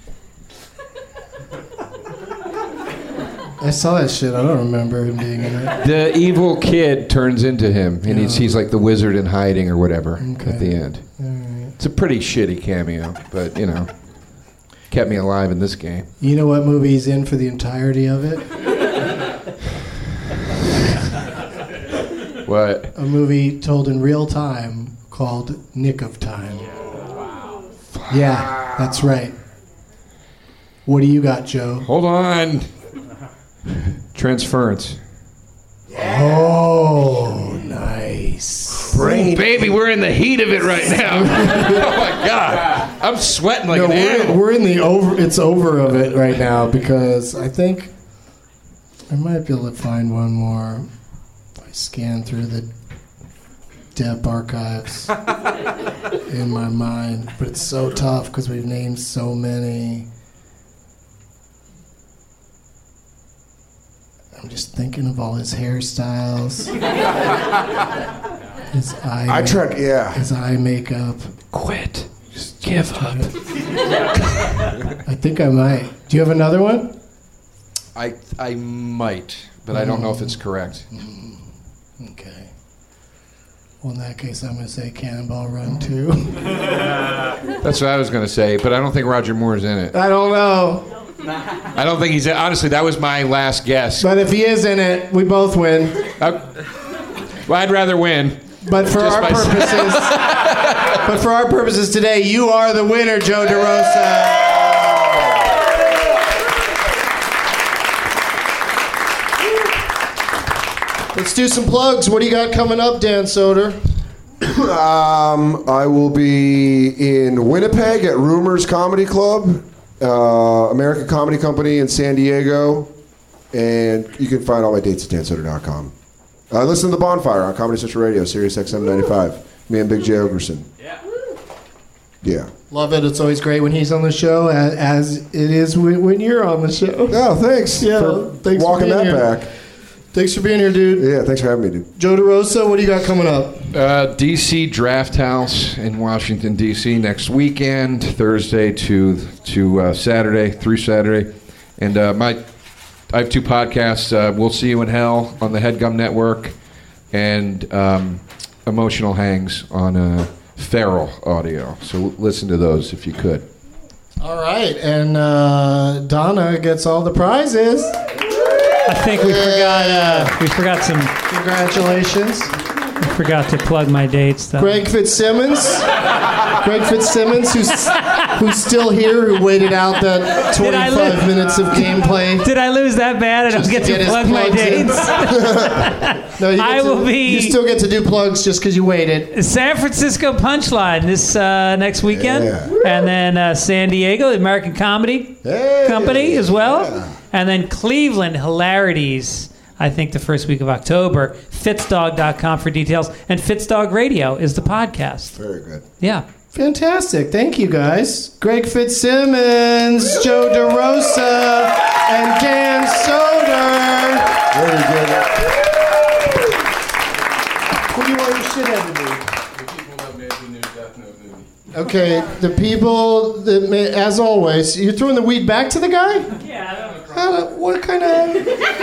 I saw that shit. I don't remember him being in it. The evil kid turns into him, and he's, he's like the wizard in hiding or whatever Okay. at the end. All right. It's a pretty shitty cameo, but you know, kept me alive in this game. You know what movie he's in for the entirety of it? What? A movie told in real time called Nick of Time. Yeah, that's right. What do you got, Joe? Hold on. Transference. Oh, nice. Oh, baby, we're in the heat of it right now. Oh my god, I'm sweating like No, an we're, animal. we're in the over. It's over of it right now because I think I might be able to find one more if I scan through the Depp archives in my mind. But it's so tough because we've named so many. I'm just thinking of all his hairstyles, his eye. I tried, yeah. His eye makeup. Quit. Just give up. I think I might. Do you have another one? I I might, but I don't know if it's correct. Okay. Well, in that case, I'm going to say Cannonball Run two. That's what I was going to say, but I don't think Roger Moore's in it. I don't know. I don't think he's in. Honestly, that was my last guess. But if he is in it, we both win. I, well, I'd rather win. But for Just our by- purposes, but for our purposes today, you are the winner, Joe DeRosa. Let's do some plugs. What do you got coming up, Dan Soder? Um, I will be in Winnipeg at Rumors Comedy Club, uh, American Comedy Company in San Diego, and you can find all my dates at dan soder dot com. Uh, listen to The Bonfire on Comedy Central Radio, Sirius X M ninety-five. Me and Big J. Ogerson. Yeah. Yeah. Love it. It's always great when he's on the show, a- as it is when when you're on the show. Oh, thanks. Yeah, for thanks for walking being that here. back. Thanks for being here, dude. Yeah, thanks for having me, dude. Joe DeRosa, what do you got coming up? Uh, D C Draft House in Washington, D C next weekend, Thursday to to uh, Saturday, through Saturday. And uh, my, I have two podcasts, uh, We'll See You in Hell on the HeadGum Network and um, Emotional Hangs on uh, Feral Audio. So listen to those if you could. All right, and uh, Donna gets all the prizes. I think we forgot. Uh, we forgot some. Congratulations. I forgot to plug my dates though. Greg Fitzsimmons. Greg Fitzsimmons, who's who's still here, who waited out that Did I twenty-five lo- minutes of gameplay. Did I lose that bad? I don't Just get to to get his plug my plugs in. dates. No, you get I to- will be- You still get to do plugs just because you waited. San Francisco Punchline this uh, next weekend, Yeah. and then uh, San Diego, the American Comedy Hey. Company as well, Yeah. and then Cleveland Hilarities. I think the first week of October. Fitzdog dot com for details, and Fitzdog Radio is the podcast. Very good. Yeah. Fantastic. Thank you, guys. Greg Fitzsimmons, Joe DeRosa, and Dan Soder. Very good. What do you want your shithead to be? The people that made the new Death Note movie. Okay, the people that, may, as always, you're throwing the weed back to the guy? Yeah. How, what kind of?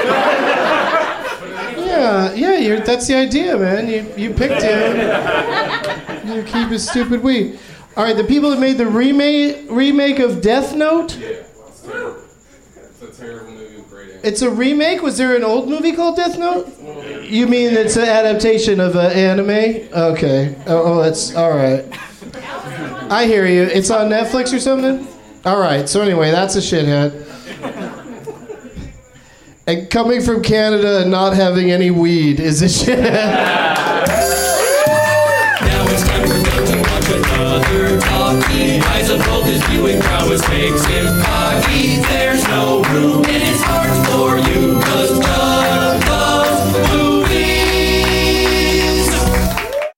Yeah, yeah. You're, that's the idea, man. You you picked him. You keep his stupid weed. All right, the people that made the remake remake of Death Note. Yeah, it's terrible. It's a terrible movie with great acting. It's a remake. Was there an old movie called Death Note? You mean it's an adaptation of an anime? Okay. Oh, oh, that's all right. I hear you. It's on Netflix or something? All right. So anyway, that's a shithead. And coming from Canada and not having any weed is a shithead. Now it's time for Doug to watch another talkie. Rise of both his viewing prowess makes him cocky. There's no room in his heart for you, 'cause Doug